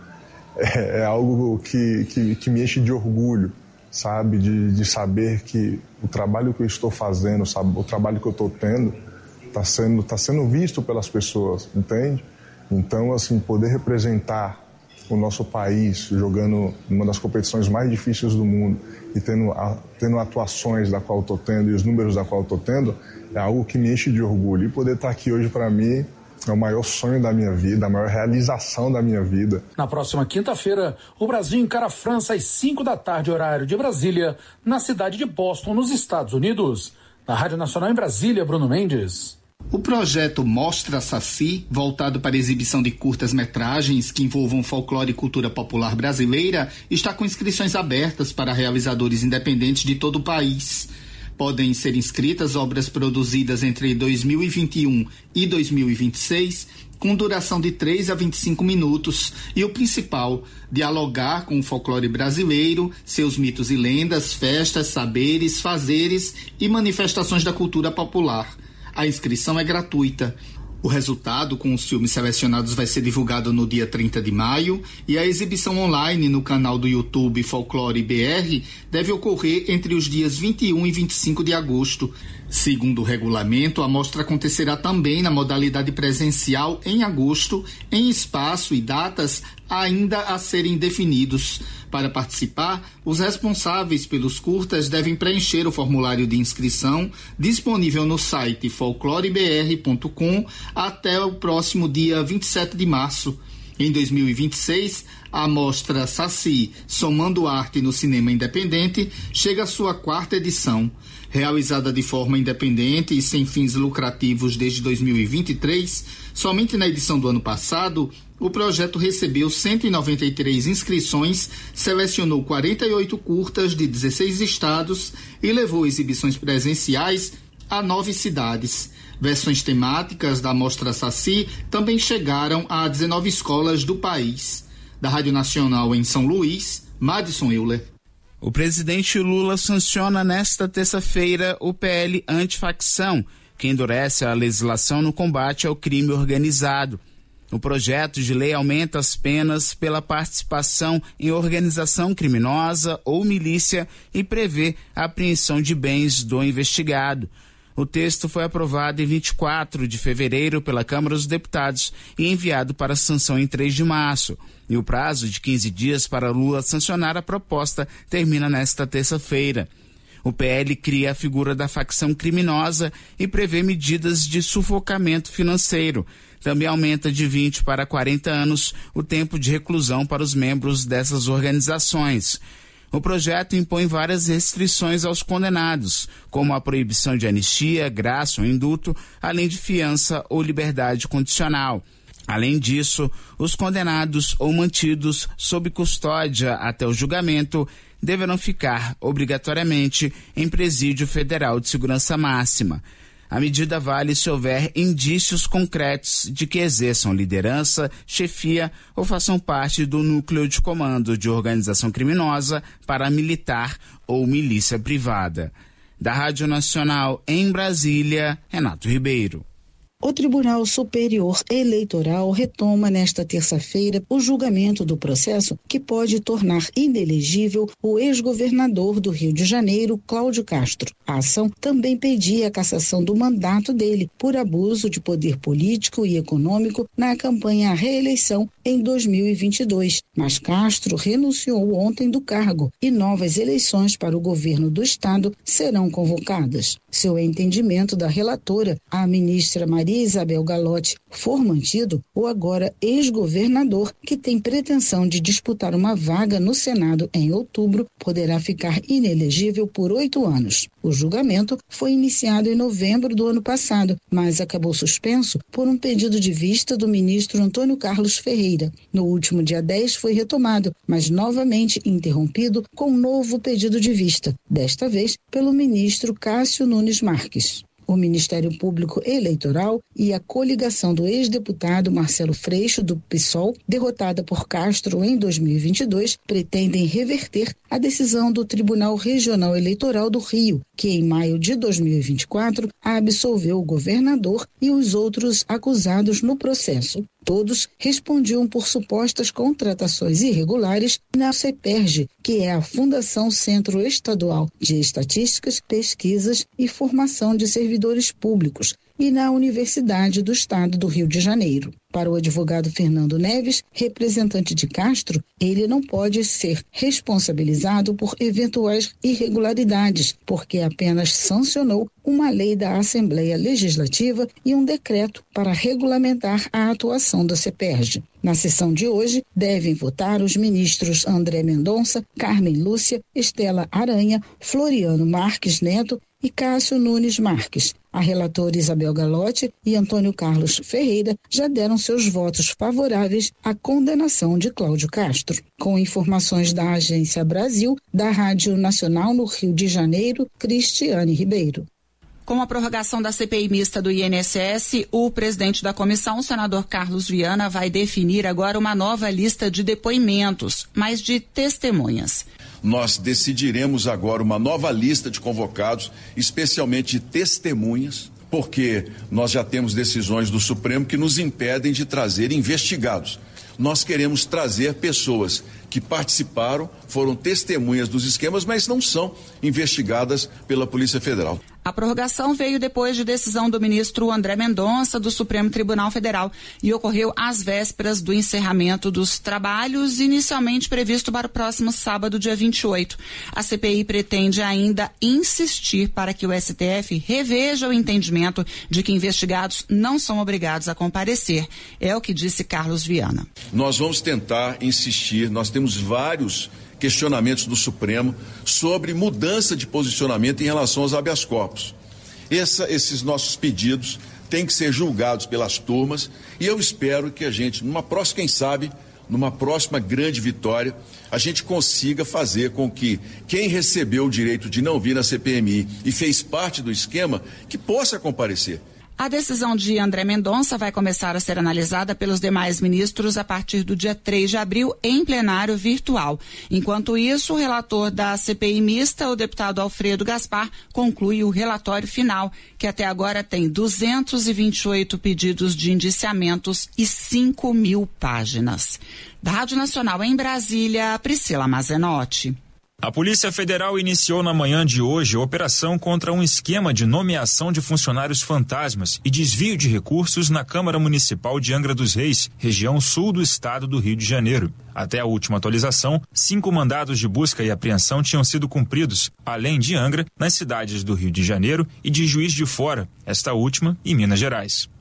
é algo que me enche de orgulho, sabe? De saber que o trabalho que eu estou fazendo, sabe? O trabalho que eu estou tendo está sendo visto pelas pessoas, entende? Então, assim, poder representar o nosso país jogando numa das competições mais difíceis do mundo e tendo atuações da qual eu estou tendo e os números da qual eu estou tendo, é algo que me enche de orgulho. E poder estar aqui hoje, para mim, é o maior sonho da minha vida, a maior realização da minha vida. Na próxima quinta-feira, o Brasil encara a França às 5 da tarde, horário de Brasília, na cidade de Boston, nos Estados Unidos. Na Rádio Nacional em Brasília, Bruno Mendes. O projeto Mostra Saci, voltado para a exibição de curtas-metragens que envolvam folclore e cultura popular brasileira, está com inscrições abertas para realizadores independentes de todo o país. Podem ser inscritas obras produzidas entre 2021 e 2026, com duração de 3 a 25 minutos, e o principal, dialogar com o folclore brasileiro, seus mitos e lendas, festas, saberes, fazeres e manifestações da cultura popular. A inscrição é gratuita. O resultado, com os filmes selecionados, vai ser divulgado no dia 30 de maio e a exibição online no canal do YouTube Folclore BR deve ocorrer entre os dias 21 e 25 de agosto. Segundo o regulamento, a mostra acontecerá também na modalidade presencial em agosto, em espaço e datas ainda a serem definidos. Para participar, os responsáveis pelos curtas devem preencher o formulário de inscrição disponível no site folclorebr.com até o próximo dia 27 de março. Em 2026, a mostra Saci, Somando Arte no Cinema Independente, chega à sua 4ª edição. Realizada de forma independente e sem fins lucrativos desde 2023, somente na edição do ano passado, o projeto recebeu 193 inscrições, selecionou 48 curtas de 16 estados e levou exibições presenciais a 9 cidades. Versões temáticas da Mostra Saci também chegaram a 19 escolas do país. Da Rádio Nacional em São Luís, Madison Euler. O presidente Lula sanciona nesta terça-feira o PL Antifacção, que endurece a legislação no combate ao crime organizado. O projeto de lei aumenta as penas pela participação em organização criminosa ou milícia e prevê a apreensão de bens do investigado. O texto foi aprovado em 24 de fevereiro pela Câmara dos Deputados e enviado para sanção em 3 de março. E o prazo de 15 dias para Lula sancionar a proposta termina nesta terça-feira. O PL cria a figura da facção criminosa e prevê medidas de sufocamento financeiro. Também aumenta de 20 para 40 anos o tempo de reclusão para os membros dessas organizações. O projeto impõe várias restrições aos condenados, como a proibição de anistia, graça ou indulto, além de fiança ou liberdade condicional. Além disso, os condenados ou mantidos sob custódia até o julgamento deverão ficar, obrigatoriamente, em presídio federal de segurança máxima. A medida vale se houver indícios concretos de que exerçam liderança, chefia ou façam parte do núcleo de comando de organização criminosa, paramilitar ou milícia privada. Da Rádio Nacional em Brasília, Renato Ribeiro. O Tribunal Superior Eleitoral retoma nesta terça-feira o julgamento do processo que pode tornar inelegível o ex-governador do Rio de Janeiro, Cláudio Castro. A ação também pedia a cassação do mandato dele por abuso de poder político e econômico na campanha à reeleição em 2022. Mas Castro renunciou ontem do cargo e novas eleições para o governo do estado serão convocadas. Seu entendimento da relatora, a ministra Maria Isabel Galotti, for mantido, o agora ex-governador, que tem pretensão de disputar uma vaga no Senado em outubro, poderá ficar inelegível por 8 anos. O julgamento foi iniciado em novembro do ano passado, mas acabou suspenso por um pedido de vista do ministro Antônio Carlos Ferreira. No último dia 10 foi retomado, mas novamente interrompido com um novo pedido de vista, desta vez pelo ministro Cássio Nunes Marques. O Ministério Público Eleitoral e a coligação do ex-deputado Marcelo Freixo, do PSOL, derrotada por Castro em 2022, pretendem reverter a decisão do Tribunal Regional Eleitoral do Rio, que em maio de 2024 absolveu o governador e os outros acusados no processo. Todos respondiam por supostas contratações irregulares na CEPERJ, que é a Fundação Centro Estadual de Estatísticas, Pesquisas e Formação de Servidores Públicos, e na Universidade do Estado do Rio de Janeiro. Para o advogado Fernando Neves, representante de Castro, ele não pode ser responsabilizado por eventuais irregularidades, porque apenas sancionou uma lei da Assembleia Legislativa e um decreto para regulamentar a atuação da CEPERJ. Na sessão de hoje, devem votar os ministros André Mendonça, Carmen Lúcia, Estela Aranha, Floriano Marques Neto e Cássio Nunes Marques. A relatora Isabel Galotti e Antônio Carlos Ferreira já deram seus votos favoráveis à condenação de Cláudio Castro. Com informações da Agência Brasil, da Rádio Nacional no Rio de Janeiro, Cristiane Ribeiro. Com a prorrogação da CPI mista do INSS, o presidente da comissão, o senador Carlos Viana, vai definir agora uma nova lista de depoimentos, mas de testemunhas. Nós decidiremos agora uma nova lista de convocados, especialmente de testemunhas, porque nós já temos decisões do Supremo que nos impedem de trazer investigados. Nós queremos trazer pessoas que participaram, foram testemunhas dos esquemas, mas não são investigadas pela Polícia Federal. A prorrogação veio depois de decisão do ministro André Mendonça, do Supremo Tribunal Federal, e ocorreu às vésperas do encerramento dos trabalhos, inicialmente previsto para o próximo sábado, dia 28. A CPI pretende ainda insistir para que o STF reveja o entendimento de que investigados não são obrigados a comparecer. É o que disse Carlos Viana. Nós vamos tentar insistir, nós temos vários questionamentos do Supremo sobre mudança de posicionamento em relação aos habeas corpus. Esses nossos pedidos têm que ser julgados pelas turmas e eu espero que a gente, numa próxima grande vitória, a gente consiga fazer com que quem recebeu o direito de não vir na CPMI e fez parte do esquema, que possa comparecer. A decisão de André Mendonça vai começar a ser analisada pelos demais ministros a partir do dia 3 de abril em plenário virtual. Enquanto isso, o relator da CPI mista, o deputado Alfredo Gaspar, conclui o relatório final, que até agora tem 228 pedidos de indiciamentos e 5.000 páginas. Da Rádio Nacional em Brasília, Priscila Mazenotti. A Polícia Federal iniciou na manhã de hoje a operação contra um esquema de nomeação de funcionários fantasmas e desvio de recursos na Câmara Municipal de Angra dos Reis, região sul do estado do Rio de Janeiro. Até a última atualização, 5 mandados de busca e apreensão tinham sido cumpridos, além de Angra, nas cidades do Rio de Janeiro e de Juiz de Fora, esta última em Minas Gerais.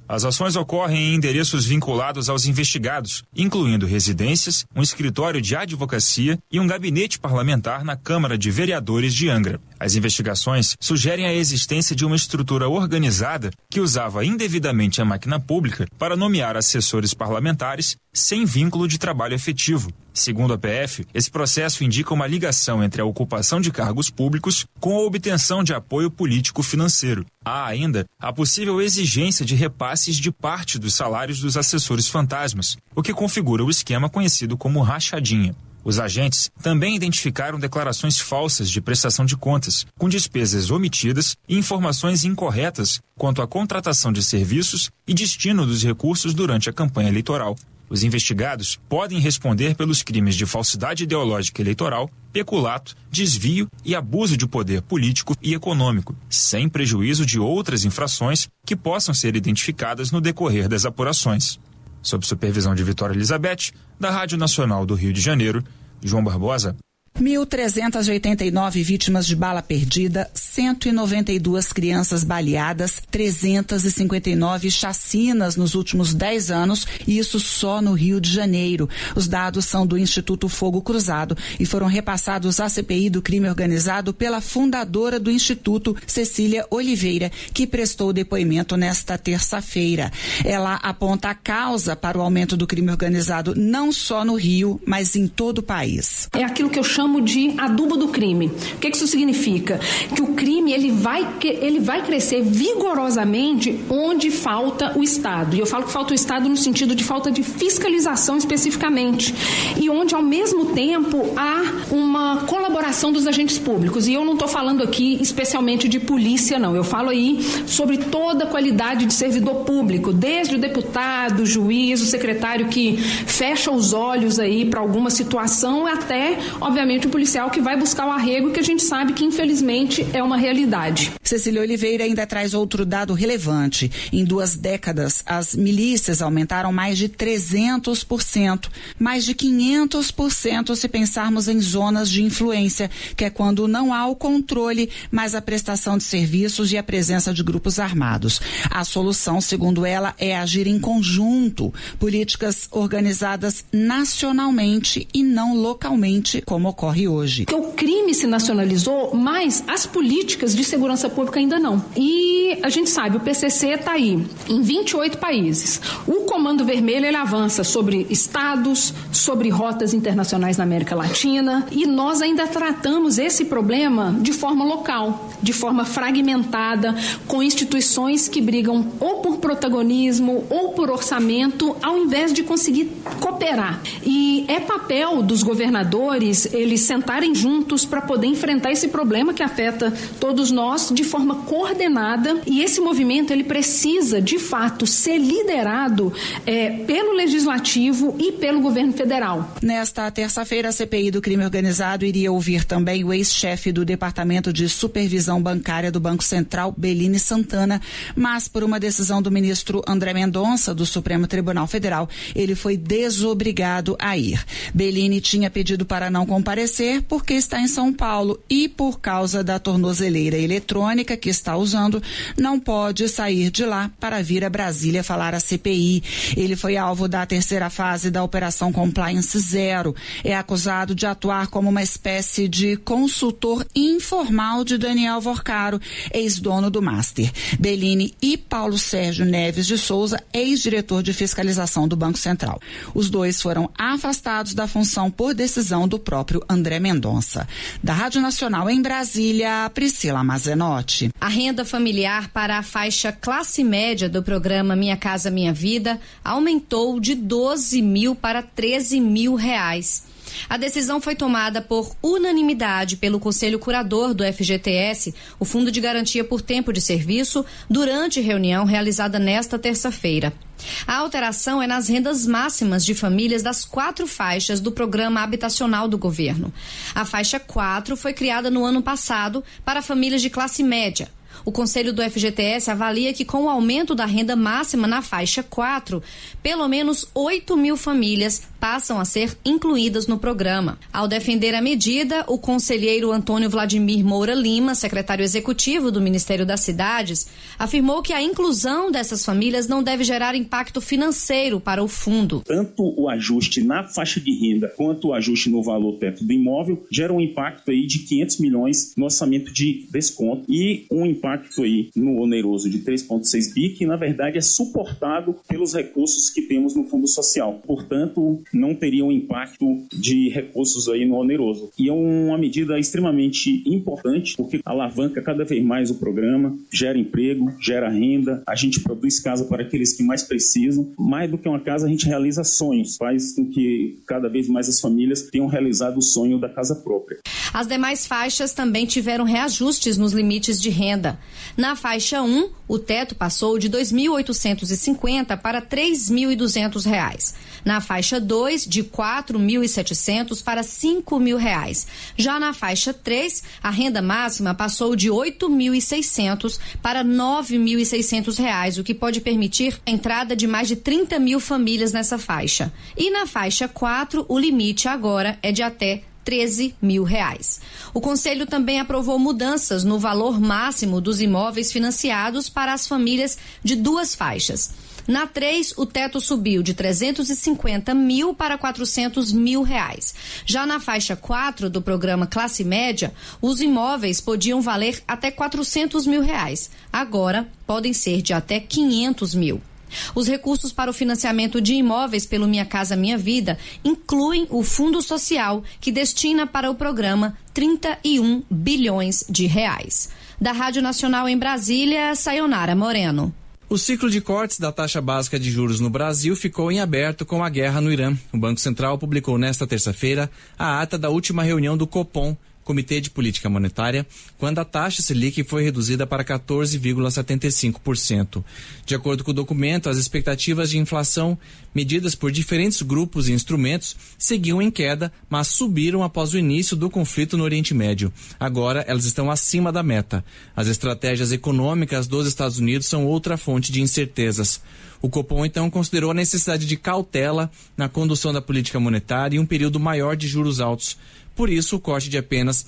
As ações ocorrem em endereços vinculados aos investigados, incluindo residências, um escritório de advocacia e um gabinete parlamentar na Câmara de Vereadores de Angra. As investigações sugerem a existência de uma estrutura organizada que usava indevidamente a máquina pública para nomear assessores parlamentares sem vínculo de trabalho efetivo. Segundo a PF, esse processo indica uma ligação entre a ocupação de cargos públicos com a obtenção de apoio político-financeiro. Há ainda a possível exigência de repasses de parte dos salários dos assessores fantasmas, o que configura o esquema conhecido como rachadinha. Os agentes também identificaram declarações falsas de prestação de contas, com despesas omitidas e informações incorretas quanto à contratação de serviços e destino dos recursos durante a campanha eleitoral. Os investigados podem responder pelos crimes de falsidade ideológica eleitoral, peculato, desvio e abuso de poder político e econômico, sem prejuízo de outras infrações que possam ser identificadas no decorrer das apurações. Sob supervisão de Vitória Elizabeth, da Rádio Nacional do Rio de Janeiro, João Barbosa. 1.389 vítimas de bala perdida, 192 crianças baleadas, 359 chacinas nos últimos 10 anos, isso só no Rio de Janeiro. Os dados são do Instituto Fogo Cruzado e foram repassados à CPI do crime organizado pela fundadora do Instituto, Cecília Oliveira, que prestou depoimento nesta terça-feira. Ela aponta a causa para o aumento do crime organizado não só no Rio, mas em todo o país. É aquilo que eu chamo de adubo do crime. O que isso significa? Que o crime ele vai crescer vigorosamente onde falta o Estado. E eu falo que falta o Estado no sentido de falta de fiscalização especificamente. E onde, ao mesmo tempo, há uma colaboração dos agentes públicos. E eu não estou falando aqui especialmente de polícia, não. Eu falo aí sobre toda a qualidade de servidor público, desde o deputado, o juiz, o secretário que fecha os olhos aí para alguma situação, até, obviamente, o policial que vai buscar o arrego, que a gente sabe que, infelizmente, é uma realidade. Cecília Oliveira ainda traz outro dado relevante. Em 2 décadas, as milícias aumentaram mais de 300%, mais de 500% se pensarmos em zonas de influência, que é quando não há o controle, mas a prestação de serviços e a presença de grupos armados. A solução, segundo ela, é agir em conjunto, políticas organizadas nacionalmente e não localmente, como ocorre hoje. Porque o crime se nacionalizou, mas as políticas de segurança pública ainda não. E a gente sabe, o PCC está aí em 28 países. O Comando Vermelho, ele avança sobre estados, sobre rotas internacionais na América Latina, e nós ainda tratamos esse problema de forma local, de forma fragmentada, com instituições que brigam ou por protagonismo ou por orçamento, ao invés de conseguir cooperar. E é papel dos governadores eles sentarem juntos para poder enfrentar esse problema que afeta todos nós de forma coordenada, e esse movimento ele precisa de fato ser liderado pelo Legislativo e pelo governo federal. Nesta terça-feira, a CPI do crime organizado iria ouvir também o ex-chefe do Departamento de Supervisão Bancária do Banco Central, Belini Santana, mas por uma decisão do ministro André Mendonça, do Supremo Tribunal Federal, ele foi desobrigado a ir. Belini tinha pedido para não comparecer porque está em São Paulo e, por causa da tornozeleira eletrônica que está usando, não pode sair de lá para vir a Brasília falar à CPI. Ele foi alvo da terceira fase da Operação Compliance Zero. É acusado de atuar como uma espécie de consultor informal de Daniel Vorcaro, ex-dono do Master. Belini e Paulo Sérgio Neves de Souza, ex-diretor de fiscalização do Banco Central. Os dois foram afastados da função por decisão do próprio André Mendonça. Da Rádio Nacional em Brasília, Priscila Mazenotti. A renda familiar para a faixa classe média do programa Minha Casa Minha Vida aumentou de 12 mil para 13 mil reais. A decisão foi tomada por unanimidade pelo Conselho Curador do FGTS, o Fundo de Garantia por Tempo de Serviço, durante reunião realizada nesta terça-feira. A alteração é nas rendas máximas de famílias das 4 faixas do programa habitacional do governo. A faixa 4 foi criada no ano passado para famílias de classe média. O Conselho do FGTS avalia que com o aumento da renda máxima na faixa 4, pelo menos 8 mil famílias passam a ser incluídas no programa. Ao defender a medida, o conselheiro Antônio Vladimir Moura Lima, secretário executivo do Ministério das Cidades, afirmou que a inclusão dessas famílias não deve gerar impacto financeiro para o fundo. Tanto o ajuste na faixa de renda quanto o ajuste no valor teto do imóvel gera um impacto aí de 500 milhões no orçamento de desconto e um impacto aí no oneroso de 3,6 bi, que na verdade é suportado pelos recursos que temos no Fundo Social. Portanto, não teria um impacto de recursos aí no oneroso. E é uma medida extremamente importante, porque alavanca cada vez mais o programa, gera emprego, gera renda, a gente produz casa para aqueles que mais precisam. Mais do que uma casa, a gente realiza sonhos, faz com que cada vez mais as famílias tenham realizado o sonho da casa própria. As demais faixas também tiveram reajustes nos limites de renda. Na faixa 1, o teto passou de R$ 2.850 para R$ 3.200. Na faixa 2, de R$ 4.700 para R$ 5.000. Já na faixa 3, a renda máxima passou de R$ 8.600 para R$ 9.600, o que pode permitir a entrada de mais de 30 mil famílias nessa faixa. E na faixa 4, o limite agora é de até R$ 13 mil. O Conselho também aprovou mudanças no valor máximo dos imóveis financiados para as famílias de duas faixas. Na 3, o teto subiu de 350 mil para R$ 400 mil. Já na faixa 4 do programa Classe Média, os imóveis podiam valer até R$ 400 mil. Agora, podem ser de até R$ 500 mil. Os recursos para o financiamento de imóveis pelo Minha Casa Minha Vida incluem o Fundo Social, que destina para o programa 31 bilhões de reais. Da Rádio Nacional em Brasília, Sayonara Moreno. O ciclo de cortes da taxa básica de juros no Brasil ficou em aberto com a guerra no Irã. O Banco Central publicou nesta terça-feira a ata da última reunião do Copom, Comitê de Política Monetária, quando a taxa Selic foi reduzida para 14,75%. De acordo com o documento, as expectativas de inflação medidas por diferentes grupos e instrumentos seguiam em queda, mas subiram após o início do conflito no Oriente Médio. Agora, elas estão acima da meta. As estratégias econômicas dos Estados Unidos são outra fonte de incertezas. O Copom, então, considerou a necessidade de cautela na condução da política monetária e um período maior de juros altos. Por isso, o corte de apenas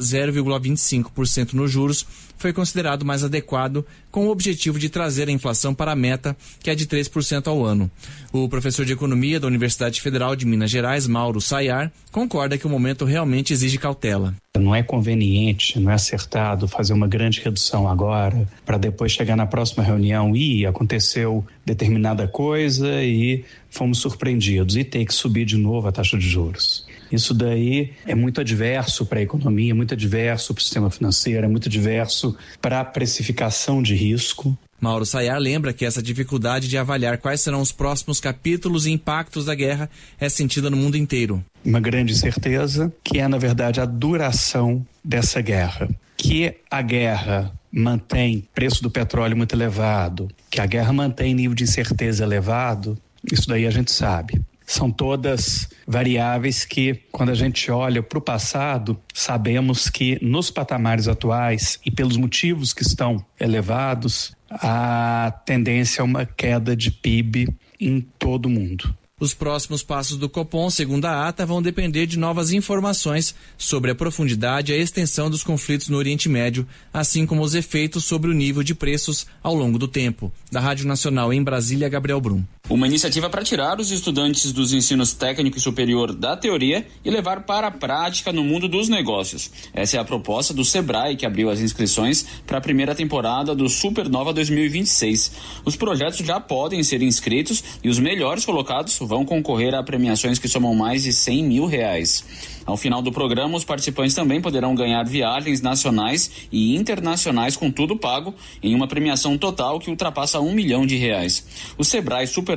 0,25% nos juros foi considerado mais adequado, com o objetivo de trazer a inflação para a meta, que é de 3% ao ano. O professor de Economia da Universidade Federal de Minas Gerais, Mauro Sayar, concorda que o momento realmente exige cautela. Não é conveniente, não é acertado fazer uma grande redução agora, para depois chegar na próxima reunião e aconteceu determinada coisa e fomos surpreendidos e ter que subir de novo a taxa de juros. Isso daí é muito adverso para a economia, muito adverso para o sistema financeiro, é muito adverso para a precificação de risco. Mauro Sayar lembra que essa dificuldade de avaliar quais serão os próximos capítulos e impactos da guerra é sentida no mundo inteiro. Uma grande certeza que é, na verdade, a duração dessa guerra. Que a guerra mantém preço do petróleo muito elevado, que a guerra mantém nível de incerteza elevado, isso daí a gente sabe. São todas variáveis que, quando a gente olha para o passado, sabemos que nos patamares atuais e pelos motivos que estão elevados, a tendência é uma queda de PIB em todo o mundo. Os próximos passos do Copom, segundo a ata, vão depender de novas informações sobre a profundidade e a extensão dos conflitos no Oriente Médio, assim como os efeitos sobre o nível de preços ao longo do tempo. Da Rádio Nacional em Brasília, Gabriel Brum. Uma iniciativa para tirar os estudantes dos ensinos técnico e superior da teoria e levar para a prática no mundo dos negócios. Essa é a proposta do Sebrae, que abriu as inscrições para a primeira temporada do Supernova 2026. Os projetos já podem ser inscritos e os melhores colocados vão concorrer a premiações que somam mais de R$100 mil. Ao final do programa, os participantes também poderão ganhar viagens nacionais e internacionais com tudo pago, em uma premiação total que ultrapassa R$1 milhão. O Sebrae Supernova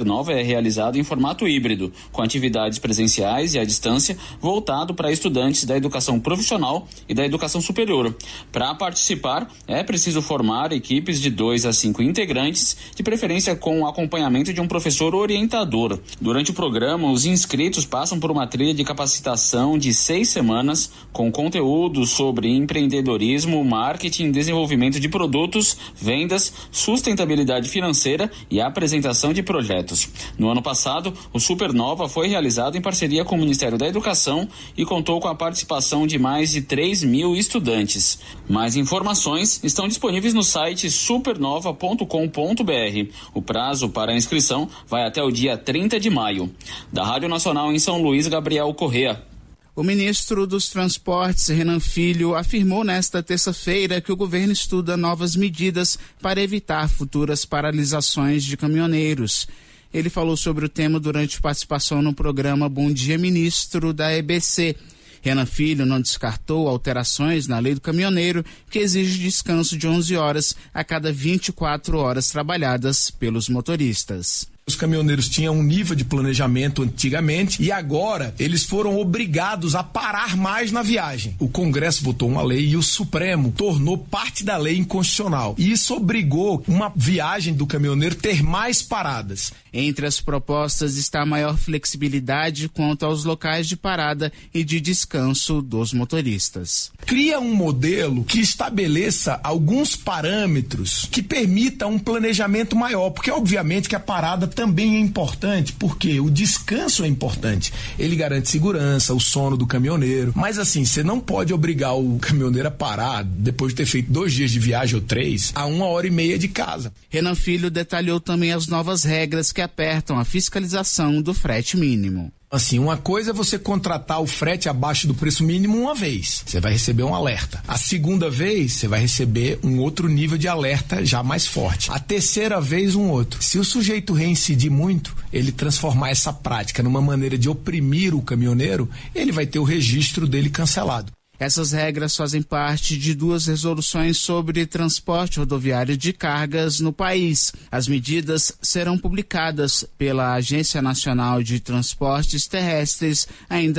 Supernova é realizado em formato híbrido, com atividades presenciais e à distância, voltado para estudantes da educação profissional e da educação superior. Para participar, é preciso formar equipes de 2 a 5 integrantes, de preferência com o acompanhamento de um professor orientador. Durante o programa, os inscritos passam por uma trilha de capacitação de 6 semanas, com conteúdo sobre empreendedorismo, marketing, desenvolvimento de produtos, vendas, sustentabilidade financeira e apresentação de projetos. No ano passado, o Supernova foi realizado em parceria com o Ministério da Educação e contou com a participação de mais de 3.000 estudantes. Mais informações estão disponíveis no site supernova.com.br. O prazo para a inscrição vai até o dia 30 de maio. Da Rádio Nacional em São Luís, Gabriel Correa. O ministro dos Transportes, Renan Filho, afirmou nesta terça-feira que o governo estuda novas medidas para evitar futuras paralisações de caminhoneiros. Ele falou sobre o tema durante participação no programa Bom Dia Ministro da EBC. Renan Filho não descartou alterações na lei do caminhoneiro, que exige descanso de 11 horas a cada 24 horas trabalhadas pelos motoristas. Os caminhoneiros tinham um nível de planejamento antigamente e agora eles foram obrigados a parar mais na viagem. O Congresso votou uma lei e o Supremo tornou parte da lei inconstitucional. E isso obrigou uma viagem do caminhoneiro ter mais paradas. Entre as propostas está a maior flexibilidade quanto aos locais de parada e de descanso dos motoristas. Cria um modelo que estabeleça alguns parâmetros que permita um planejamento maior, porque obviamente que a parada também é importante, porque o descanso é importante. Ele garante segurança, o sono do caminhoneiro. Mas assim, você não pode obrigar o caminhoneiro a parar, depois de ter feito 2 dias de viagem ou 3, a 1h30 de casa. Renan Filho detalhou também as novas regras que apertam a fiscalização do frete mínimo. Assim, uma coisa é você contratar o frete abaixo do preço mínimo uma vez. Você vai receber um alerta. A segunda vez, você vai receber um outro nível de alerta já mais forte. A terceira vez, um outro. Se o sujeito reincidir muito, ele transformar essa prática numa maneira de oprimir o caminhoneiro, ele vai ter o registro dele cancelado. Essas regras fazem parte de 2 resoluções sobre transporte rodoviário de cargas no país. As medidas serão publicadas pela Agência Nacional de Transportes Terrestres ainda